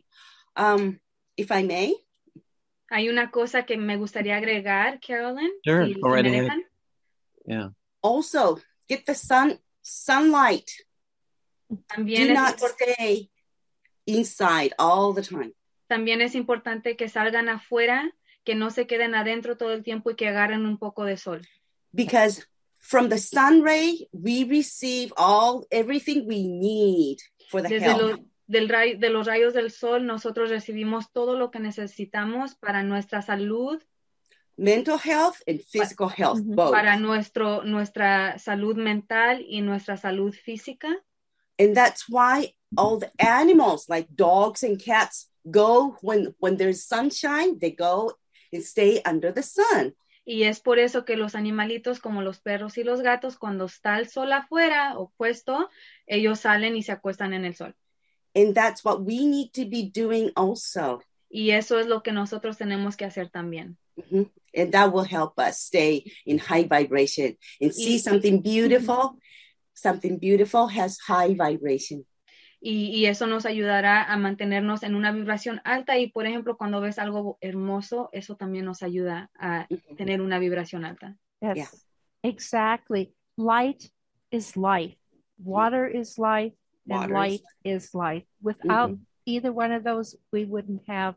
S2: If I may.
S3: Hay una cosa que me gustaría agregar, Carolyn.
S1: Sure,
S3: si
S1: already.
S3: me dejan.
S1: Yeah.
S2: Also, get the sunlight.
S3: También
S2: Do not stay inside all the time.
S3: También es importante que salgan afuera, que no se queden adentro todo el tiempo y que agarren un poco de sol.
S2: Because from the sun ray, we receive everything we need for the health.
S3: De los rayos del sol, nosotros recibimos todo lo que necesitamos para nuestra salud.
S2: Mental health and physical health, both.
S3: Para nuestra salud mental y nuestra salud física.
S2: And that's why all the animals, like dogs and cats, go when there's sunshine, they go and stay under the sun.
S3: Y es por eso que los animalitos como los perros y los gatos, cuando está el sol afuera o puesto, ellos salen y se acuestan en el sol.
S2: And that's what we need to be doing also.
S3: Y eso es lo que nosotros tenemos que hacer también.
S2: Mm-hmm. And that will help us stay in high vibration and see something beautiful. Something beautiful has high vibration.
S3: Y eso nos ayudará a mantenernos en una vibración alta. Y, por ejemplo, cuando ves algo hermoso, eso también nos ayuda a tener una vibración alta.
S4: Yes, yeah. Exactly. Light is life. Water is life. And light is life. Without either one of those, we wouldn't have.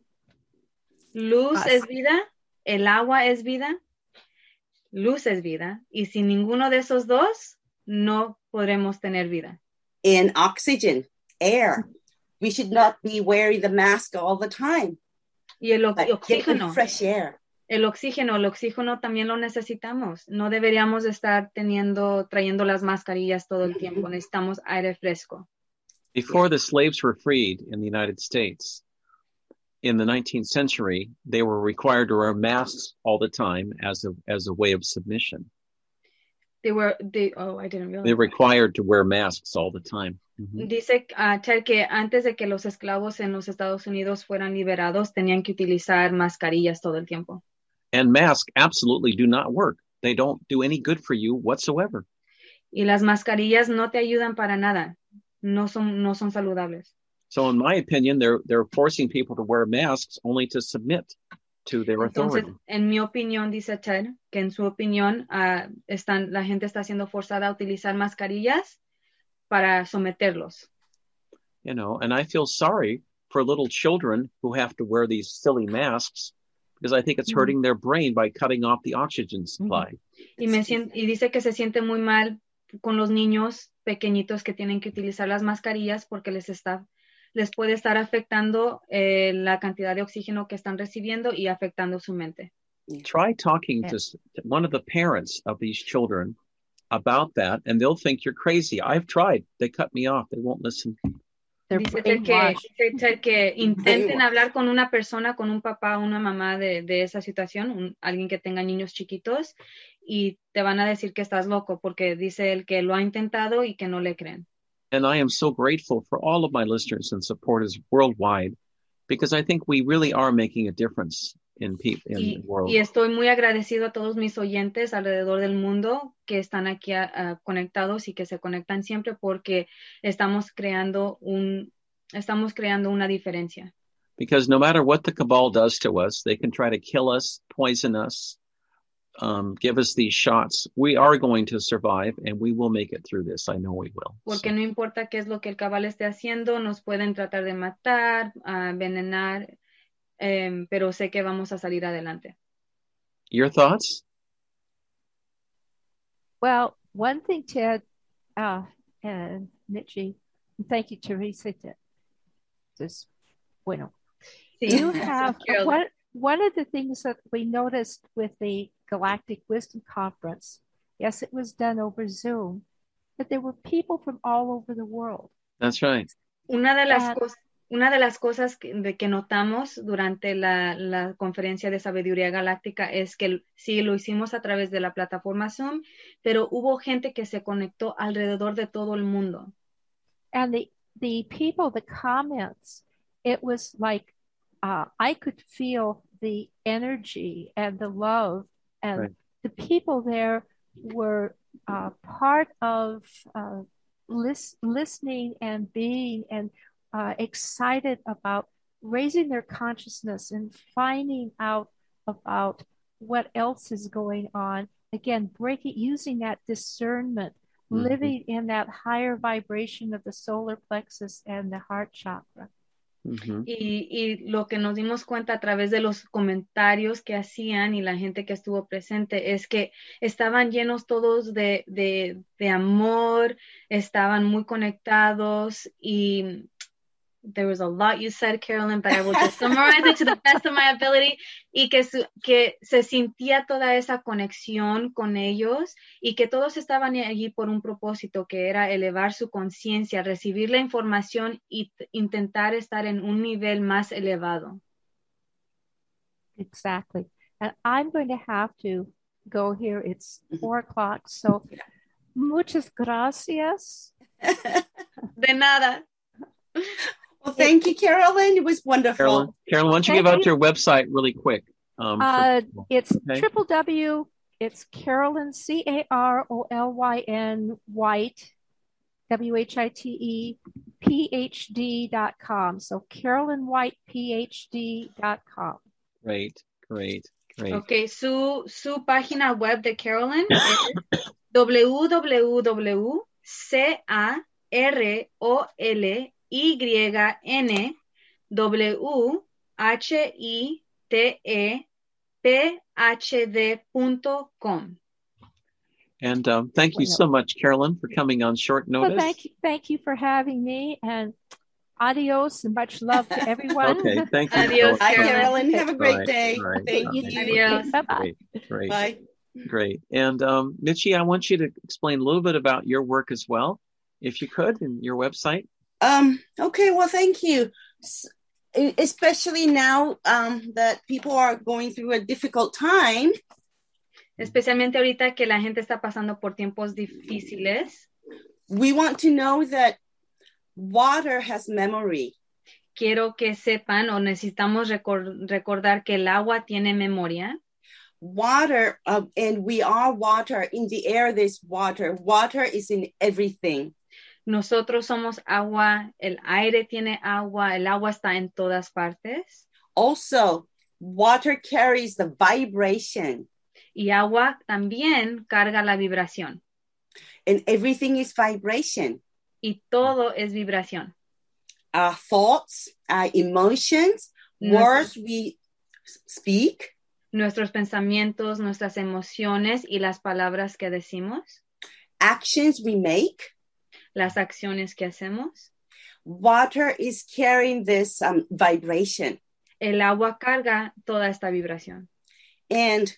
S3: Luz es vida. El agua es vida. Luz es vida. Y sin ninguno de esos dos, no podremos tener vida.
S2: In oxygen, air. We should not be wearing the mask all the time.
S3: Y el oxígeno.
S2: Fresh air.
S3: El oxígeno también lo necesitamos. No deberíamos estar trayendo las mascarillas todo el tiempo. Necesitamos aire fresco.
S1: Before the slaves were freed in the United States, in the 19th century, they were required to wear masks all the time as a way of submission.
S3: I didn't realize.
S1: They're required to wear masks all the time. Mm-hmm.
S3: Dice Ted que antes de que los esclavos en los Estados Unidos fueran liberados, tenían que utilizar mascarillas todo el tiempo.
S1: And masks absolutely do not work. They don't do any good for you whatsoever.
S3: Y las mascarillas no te ayudan para nada. No son saludables.
S1: So in my opinion, they're forcing people to wear masks only to submit to their authority.
S3: Entonces, en mi opinión, dice Ted, que en su opinión la gente está siendo forzada a utilizar mascarillas para someterlos.
S1: You know, and I feel sorry for little children who have to wear these silly masks because I think it's hurting their brain by cutting off the oxygen supply.
S3: Y dice que se siente muy mal con los niños pequeñitos que tienen que utilizar las mascarillas porque les puede estar afectando la cantidad de oxígeno que están recibiendo y afectando su mente.
S1: Try talking to one of the parents of these children about that, and they'll think you're crazy. I've tried. They cut me off. They won't listen.
S3: Dice que intenten hablar con una persona, con un papá, una mamá de esa situación, alguien que tenga niños chiquitos, y te van a decir que estás loco, porque dice él que lo ha intentado y que no le creen.
S1: And I am so grateful for all of my listeners and supporters worldwide, because I think we really are making a difference in people in the world.
S3: Y estoy muy agradecido a todos mis oyentes alrededor del mundo que están aquí conectados y que se conectan siempre porque estamos creando una diferencia.
S1: Because no matter what the cabal does to us, they can try to kill us, poison us, give us these shots. We are going to survive and we will make it through this. I know we will.
S3: Porque no importa qué es lo que el cabal esté haciendo, nos pueden tratar de matar, envenenar, pero sé que vamos a salir adelante.
S1: Your thoughts?
S4: Well, one thing, Ted, and Nietzsche, thank you, Teresa. Bueno.
S3: Sí.
S4: You have one of the things that we noticed with the Galactic Wisdom Conference, yes, it was done over Zoom, but there were people from all over the world.
S1: That's right.
S3: Una de las cosas que notamos durante la conferencia de sabiduría galáctica es que sí lo hicimos a través de la plataforma Zoom, pero hubo gente que se conectó alrededor de todo el mundo.
S4: And the people, the comments, it was like I could feel the energy and the love, and right. The people there were part of listening and being and excited about raising their consciousness and finding out about what else is going on. Again, using that discernment, living in that higher vibration of the solar plexus and the heart chakra.
S1: Mm-hmm.
S3: Y lo que nos dimos cuenta a través de los comentarios que hacían y la gente que estuvo presente es que estaban llenos todos de amor, estaban muy conectados y there was a lot you said, Carolyn, but I will just summarize it to the best of my ability. Y que se sentía toda esa conexión con ellos y que todos estaban allí por un propósito, que era elevar su conciencia, recibir la información y intentar estar en un nivel más elevado.
S4: Exactly. And I'm going to have to go here. It's 4:00. So, muchas gracias.
S3: De nada.
S2: Well, thank you, Carolyn. It was wonderful.
S1: Carolyn, why don't you give out your website really quick?
S4: It's www. It's Carolyn, Carolyn White, WHITE, PhD.com. So CarolynWhitePhD.com.
S1: Great.
S3: Okay, su página web de Carolyn es www.CarolynWhitePhD.com.
S1: And thank you so much, Carolyn, for coming on short notice.
S4: Well, thank you for having me, and adios and much love to everyone.
S1: Okay, thank you.
S3: Adios,
S2: Bye,
S3: Carolyn.
S2: Carolyn. Have a great day.
S1: Right.
S2: Thank you.
S3: Adios.
S4: Bye-bye.
S1: Great.
S2: Bye.
S1: Great. And Mitchie, I want you to explain a little bit about your work as well, if you could, and your website.
S2: Okay, well, thank you. Especially now that people are going through a difficult time.
S3: Especialmente ahorita que la gente está pasando por tiempos difíciles.
S2: We want to know that water has memory.
S3: Quiero que sepan o necesitamos recordar que el agua tiene memoria.
S2: Water, and we are water. In the air, there's water. Water is in everything.
S3: Nosotros somos agua, el aire tiene agua, el agua está en todas partes.
S2: Also, water carries the vibration.
S3: Y agua también carga la vibración.
S2: And everything is vibration.
S3: Y todo es vibración.
S2: Our thoughts, our emotions, words we speak.
S3: Nuestros pensamientos, nuestras emociones y las palabras que decimos.
S2: Actions we make.
S3: Las acciones que hacemos.
S2: Water is carrying this vibration.
S3: El agua carga toda esta vibración.
S2: And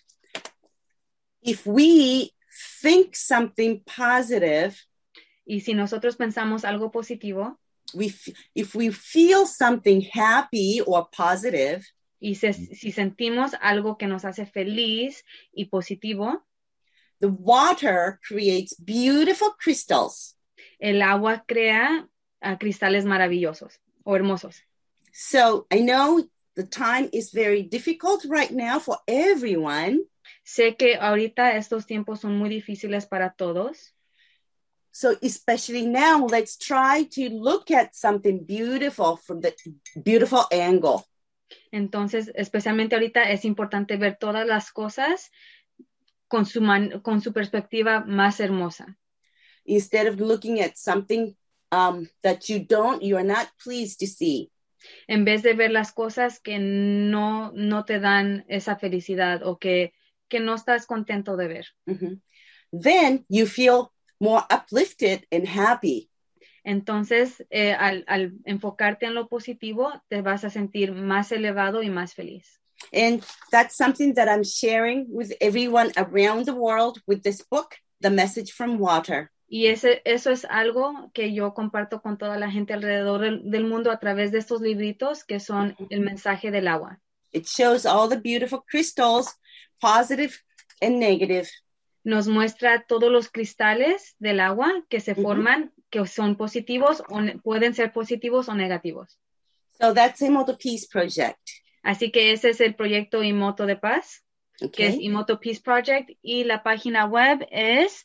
S2: if we think something positive,
S3: y si nosotros pensamos algo positivo,
S2: if we feel something happy or positive,
S3: y si sentimos algo que nos hace feliz y positivo,
S2: the water creates beautiful crystals.
S3: El agua crea cristales maravillosos o hermosos.
S2: So I know the time is very difficult right now for everyone.
S3: Sé que ahorita estos tiempos son muy difíciles para todos.
S2: So especially now, let's try to look at something beautiful from the beautiful angle.
S3: Entonces, especialmente ahorita es importante ver todas las cosas con su perspectiva más hermosa.
S2: Instead of looking at something that you are not pleased to see.
S3: En vez de ver las cosas que no te dan esa felicidad o que no estás contento de ver.
S2: Mm-hmm. Then you feel more uplifted and happy.
S3: Entonces, al enfocarte en lo positivo, te vas a sentir más elevado y más feliz.
S2: And that's something that I'm sharing with everyone around the world with this book, The Message from Water.
S3: Y eso es algo que yo comparto con toda la gente alrededor del mundo a través de estos libritos que son el mensaje del agua.
S2: It shows all the beautiful crystals, positive and negative.
S3: Nos muestra todos los cristales del agua que se forman, que son positivos o pueden ser positivos o negativos.
S2: So that's Emoto Peace Project.
S3: Así que ese es el proyecto Emoto de Paz, que es Emoto Peace Project, y la página web es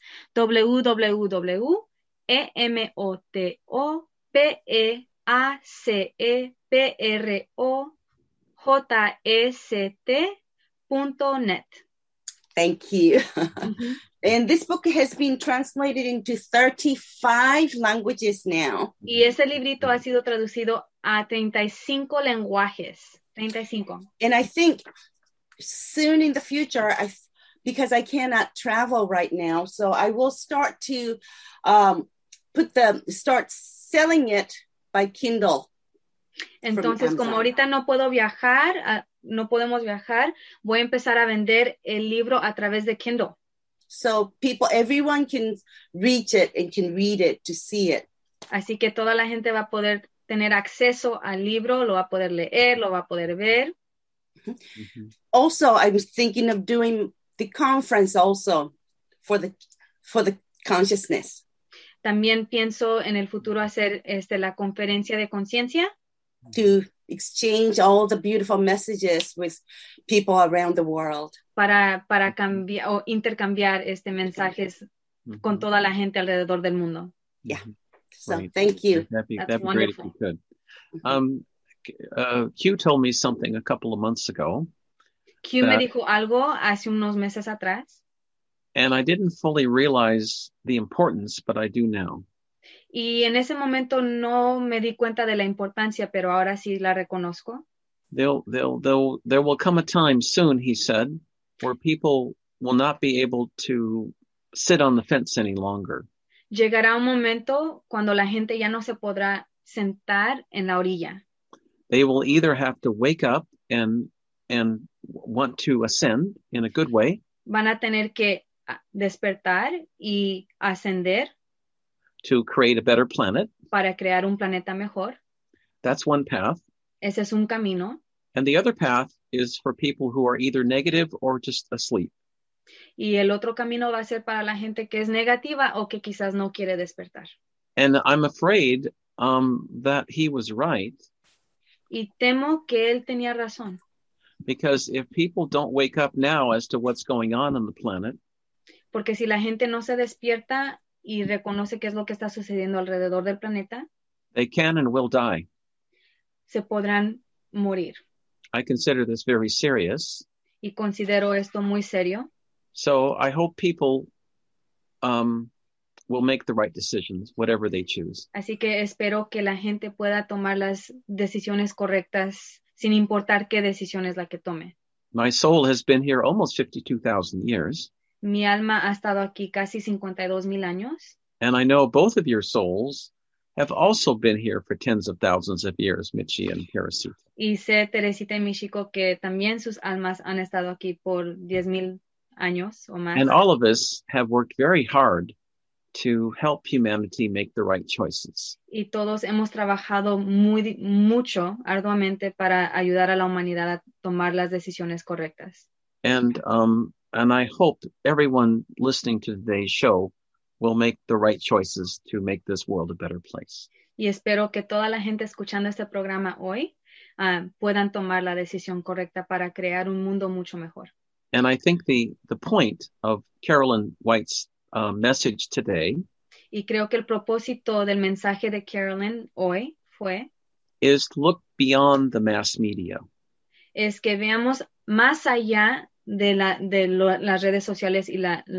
S3: www.emotopeaceproject.net.
S2: Thank you. Mm-hmm. And this book has been translated into 35 languages now.
S3: Y ese librito ha sido traducido a 35 lenguajes. 35.
S2: And I think soon in the future, because I cannot travel right now, so I will start to start selling it by Kindle.
S3: Entonces, como ahorita no puedo viajar, no podemos viajar, voy a empezar a vender el libro a través de Kindle.
S2: So everyone can reach it and can read it to see it.
S3: Así que toda la gente va a poder tener acceso al libro, lo va a poder leer, lo va a poder ver.
S2: Mm-hmm. Also, I was thinking of doing the conference also for the consciousness.
S3: También pienso en el futuro hacer la conferencia de conciencia.
S2: To exchange all the beautiful messages with people around the world.
S3: Para cambiar o intercambiar mensajes con toda la gente alrededor del mundo.
S2: Yeah. So thank you.
S1: That'd be great if you could. Q told me something a couple of months ago.
S3: Q me dijo algo hace unos meses atrás.
S1: And I didn't fully realize the importance, but I do now.
S3: Y en ese momento no me di cuenta de la importancia, pero ahora sí la reconozco.
S1: There will come a time soon, he said, where people will not be able to sit on the fence any longer.
S3: Llegará un momento cuando la gente ya no se podrá sentar en la orilla.
S1: They will either have to wake up and want to ascend in a good way.
S3: Van a tener que despertar y ascender.
S1: To create a better planet.
S3: Para crear un planeta mejor.
S1: That's one path.
S3: Ese es un camino.
S1: And the other path is for people who are either negative or just asleep.
S3: Y el otro camino va a ser para la gente que es negativa o que quizás no quiere despertar.
S1: And I'm afraid that he was right.
S3: Y temo que él tenía razón.
S1: Because if people don't wake up now as to what's going on the planet.
S3: Porque si la gente no se despierta y reconoce qué es lo que está sucediendo alrededor del planeta,
S1: they can and will die.
S3: Se podrán morir.
S1: I consider this very serious.
S3: Y considero esto muy serio.
S1: So I hope people will make the right decisions, whatever they choose.
S3: Así que espero que la gente pueda tomar las decisiones correctas sin importar qué decisión es la que tome.
S1: My soul has been here almost 52,000 years.
S3: Mi alma ha estado aquí casi 52,000 años.
S1: And I know both of your souls have also been here for tens of thousands of years, Michi and Teresita.
S3: Y sé, Teresita y Michiko, que también sus almas han estado aquí por 10,000 años o más.
S1: And all of us have worked very hard to help humanity make the right choices.
S3: Y todos hemos trabajado mucho, arduamente, para ayudar a la humanidad a tomar las decisiones correctas.
S1: And I hope everyone listening to today's show will make the right choices to make this world a better place.
S3: Y espero que toda la gente escuchando este programa hoy puedan tomar la decisión correcta para crear un mundo mucho mejor.
S1: And I think the point of Carolyn White's message today
S3: y creo que el propósito del mensaje de Carolyn hoy fue
S1: is to look beyond the mass media.
S3: Es que veamos más allá de las redes sociales y la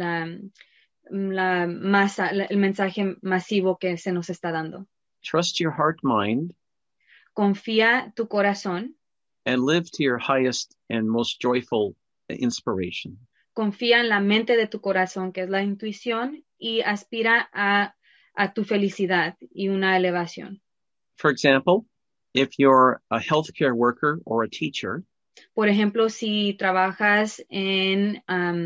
S3: masa, el mensaje masivo que se nos está dando.
S1: Trust your heart, mind.
S3: Confía tu corazón.
S1: And live to your highest and most joyful inspiration.
S3: Confía en la mente de tu corazón, que es la intuición, y aspira a tu felicidad y una elevación.
S1: For example, if you're a healthcare worker or a teacher,
S3: por ejemplo, si trabajas en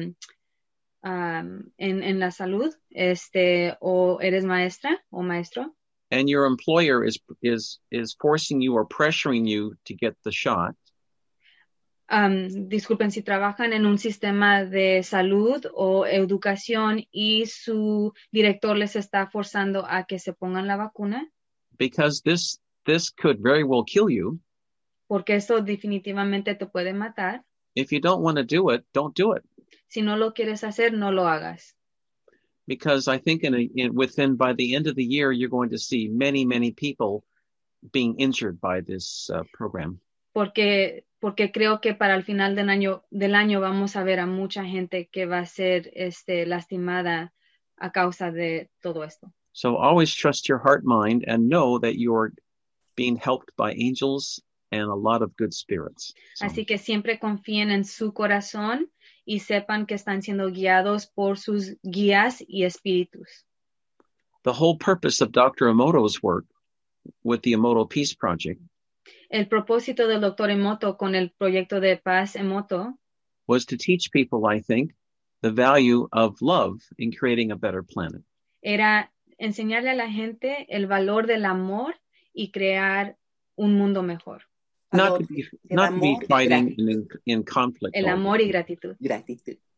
S3: la salud, o eres maestra o maestro,
S1: and your employer is forcing you or pressuring you to get the shot.
S3: Disculpen, si trabajan en un sistema de salud o educación y su director les está forzando a que se pongan la vacuna.
S1: Because this could very well kill you.
S3: Porque eso definitivamente te puede matar.
S1: If you don't want to do it, don't do it.
S3: Si no lo quieres hacer, no lo hagas.
S1: Because I think by the end of the year, you're going to see many, many people being injured by this program.
S3: Porque creo que para el final del año vamos a ver a mucha gente que va a ser lastimada a causa de todo esto.
S1: So always trust your heart, mind, and know that you're being helped by angels and a lot of good spirits. So.
S3: Así que siempre confíen en su corazón y sepan que están siendo guiados por sus guías y espíritus.
S1: The whole purpose of Dr. Emoto's work with the Emoto Peace Project
S3: el propósito del Dr. Emoto con el proyecto de paz Emoto
S1: was to teach people, I think, the value of love in creating a better planet.
S3: Era enseñarle a la gente el valor del amor y crear un mundo mejor.
S1: Not to be fighting in conflict.
S3: El amor y gratitud.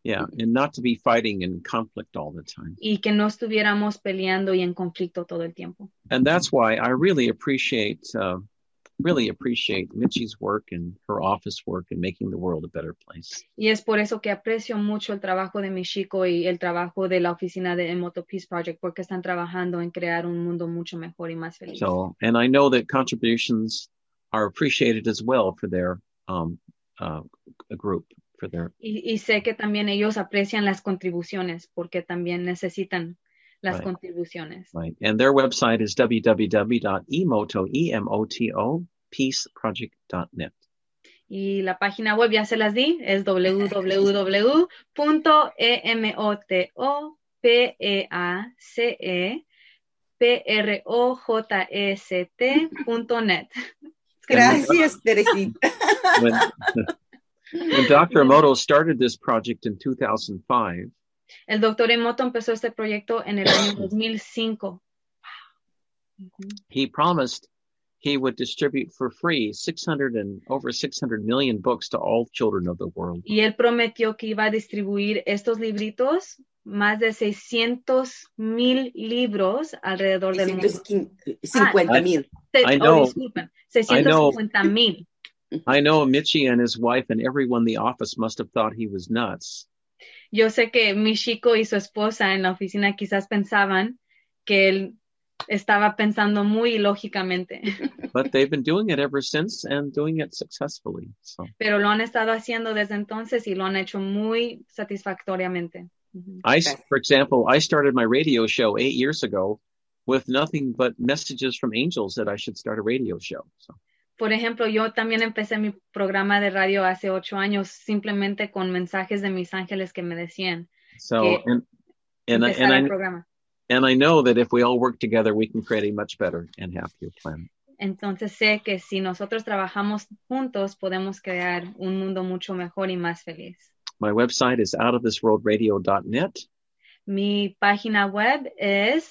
S1: Yeah, and not to be fighting in conflict all the time.
S3: Y que no estuviéramos peleando y en conflicto todo el tiempo.
S1: And that's why I really appreciate Mitchie's work and her office work in making the world a better place.
S3: Y es por eso que aprecio mucho el trabajo de Michiko y el trabajo de la oficina de Emoto Peace Project, porque están trabajando en crear un mundo mucho mejor y más feliz.
S1: So, and I know that contributions are appreciated as well for their group. For their...
S3: y sé que también ellos aprecian las contribuciones porque también necesitan las contribuciones.
S1: Right. And their website is www.emoto.peaceproject.net.
S3: Y la página web, ya se las di, es www.emotopeaceproject.net.
S2: Gracias, Teresita.
S1: When Dr. Emoto started this project in 2005,
S3: el Dr. Emoto empezó este proyecto en el año 2005.
S1: He promised he would distribute for free over 600 million books to all children of the world.
S3: Y él prometió que iba a distribuir estos libritos, más de 600,000 libros alrededor del mundo.
S2: 50,000.
S3: Disculpen, 650,000.
S1: I know Michi and his wife and everyone in the office must have thought he was nuts.
S3: Yo sé que Michiko y su esposa en la oficina quizás pensaban que él estaba pensando muy ilógicamente.
S1: But they've been doing it ever since and doing it successfully. So.
S3: Pero lo han estado haciendo desde entonces y lo han hecho muy satisfactoriamente.
S1: For example, I started my radio show 8 years ago with nothing but messages from angels that I should start a radio show. So.
S3: Por ejemplo, yo también empecé mi programa de radio hace 8 años simplemente con mensajes de mis ángeles que me decían que empezara el programa.
S1: And I know that if we all work together, we can create a much better and happier planet.
S3: Entonces sé que si nosotros trabajamos juntos, podemos crear un mundo mucho mejor y más feliz.
S1: My website is outofthisworldradio.net.
S3: Mi página web es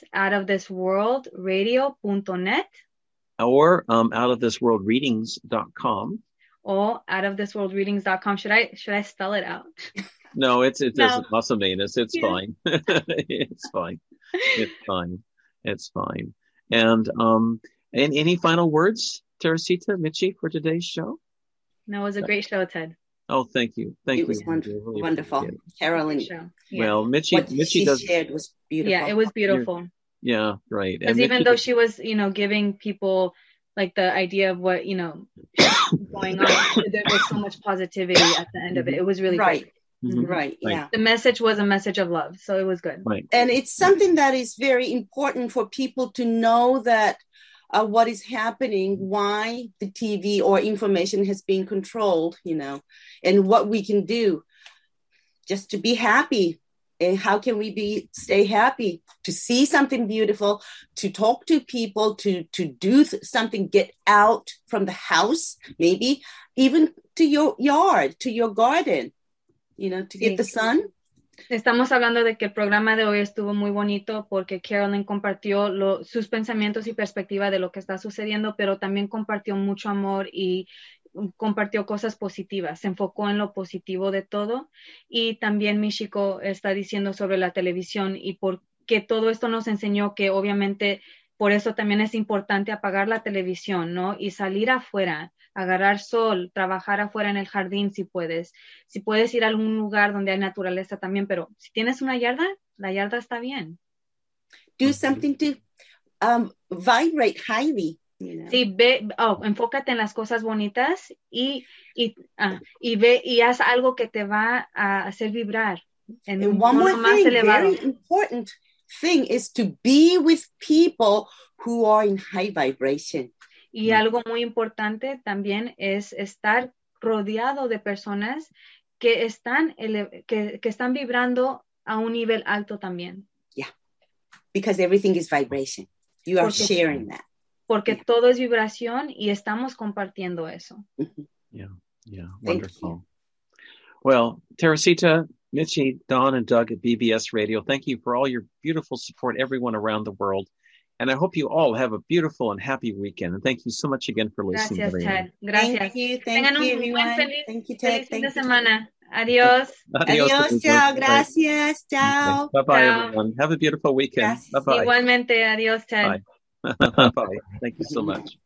S3: outofthisworldradio.net.
S1: Or outofthisworldreadings.com.
S3: Or outofthisworldreadings.com. Should I spell it out?
S1: No, it doesn't also mean it's fine. It's fine. It's fine. And any final words, Teresita, Michi, for today's show?
S3: No, it was a great show, Ted.
S1: Oh, thank you. It
S2: was wonderful. Wonderful. Carolyn.
S3: Yeah.
S1: Well, Michi
S2: shared was beautiful.
S3: Yeah, it was beautiful.
S1: Yeah, right.
S3: Because even though she was, giving people like the idea of what, going on, there was so much positivity at the end of it. It was really
S2: right.
S3: great.
S2: Mm-hmm. Right. Yeah.
S3: The message was a message of love. So it was good.
S1: Right.
S2: And it's something that is very important for people to know that what is happening, why the TV or information has been controlled, and what we can do just to be happy. And how can we stay happy? To see something beautiful, to talk to people, to do something, get out from the house, maybe even to your yard, to your garden, to get the sun.
S3: Estamos hablando de que el programa de hoy estuvo muy bonito porque Carolyn compartió sus pensamientos y perspectiva de lo que está sucediendo, pero también compartió mucho amor y compartió cosas positivas, se enfocó en lo positivo de todo. Y también Michiko está diciendo sobre la televisión y porque todo esto nos enseñó que obviamente por eso también es importante apagar la televisión, ¿no? Y salir afuera, agarrar sol, trabajar afuera en el jardín si puedes ir a algún lugar donde hay naturaleza también, pero si tienes una yarda, la yarda está bien.
S2: Do something to vibrate highly.
S3: Sí, enfócate en las cosas bonitas y ve y haz algo que te va a hacer vibrar en un tono más elevado.
S2: Very important thing is to be with people who are in high vibration.
S3: Y algo muy importante también es estar rodeado de personas que están vibrando a un nivel alto también.
S2: Yeah, because everything is vibration. You are sharing that.
S3: Porque todo es vibración y estamos compartiendo eso.
S1: Yeah, wonderful. Well, Teresita, Michi, Dawn, and Doug at BBS Radio, thank you for all your beautiful support, everyone around the world. And I hope you all have a beautiful and happy weekend. And thank you so much again for listening.
S3: Gracias, Ted. Gracias.
S2: Thank you,
S3: Tengan un
S2: everyone.
S3: buen
S2: Thank you, Ted.
S3: feliz fin de semana. Adiós.
S2: Adiós, chao, gracias, chao.
S1: Bye-bye, everyone. Have a beautiful weekend.
S2: Gracias.
S1: Bye-bye.
S3: Igualmente, adiós, Ted.
S1: Bye. Bye. Thank you so much.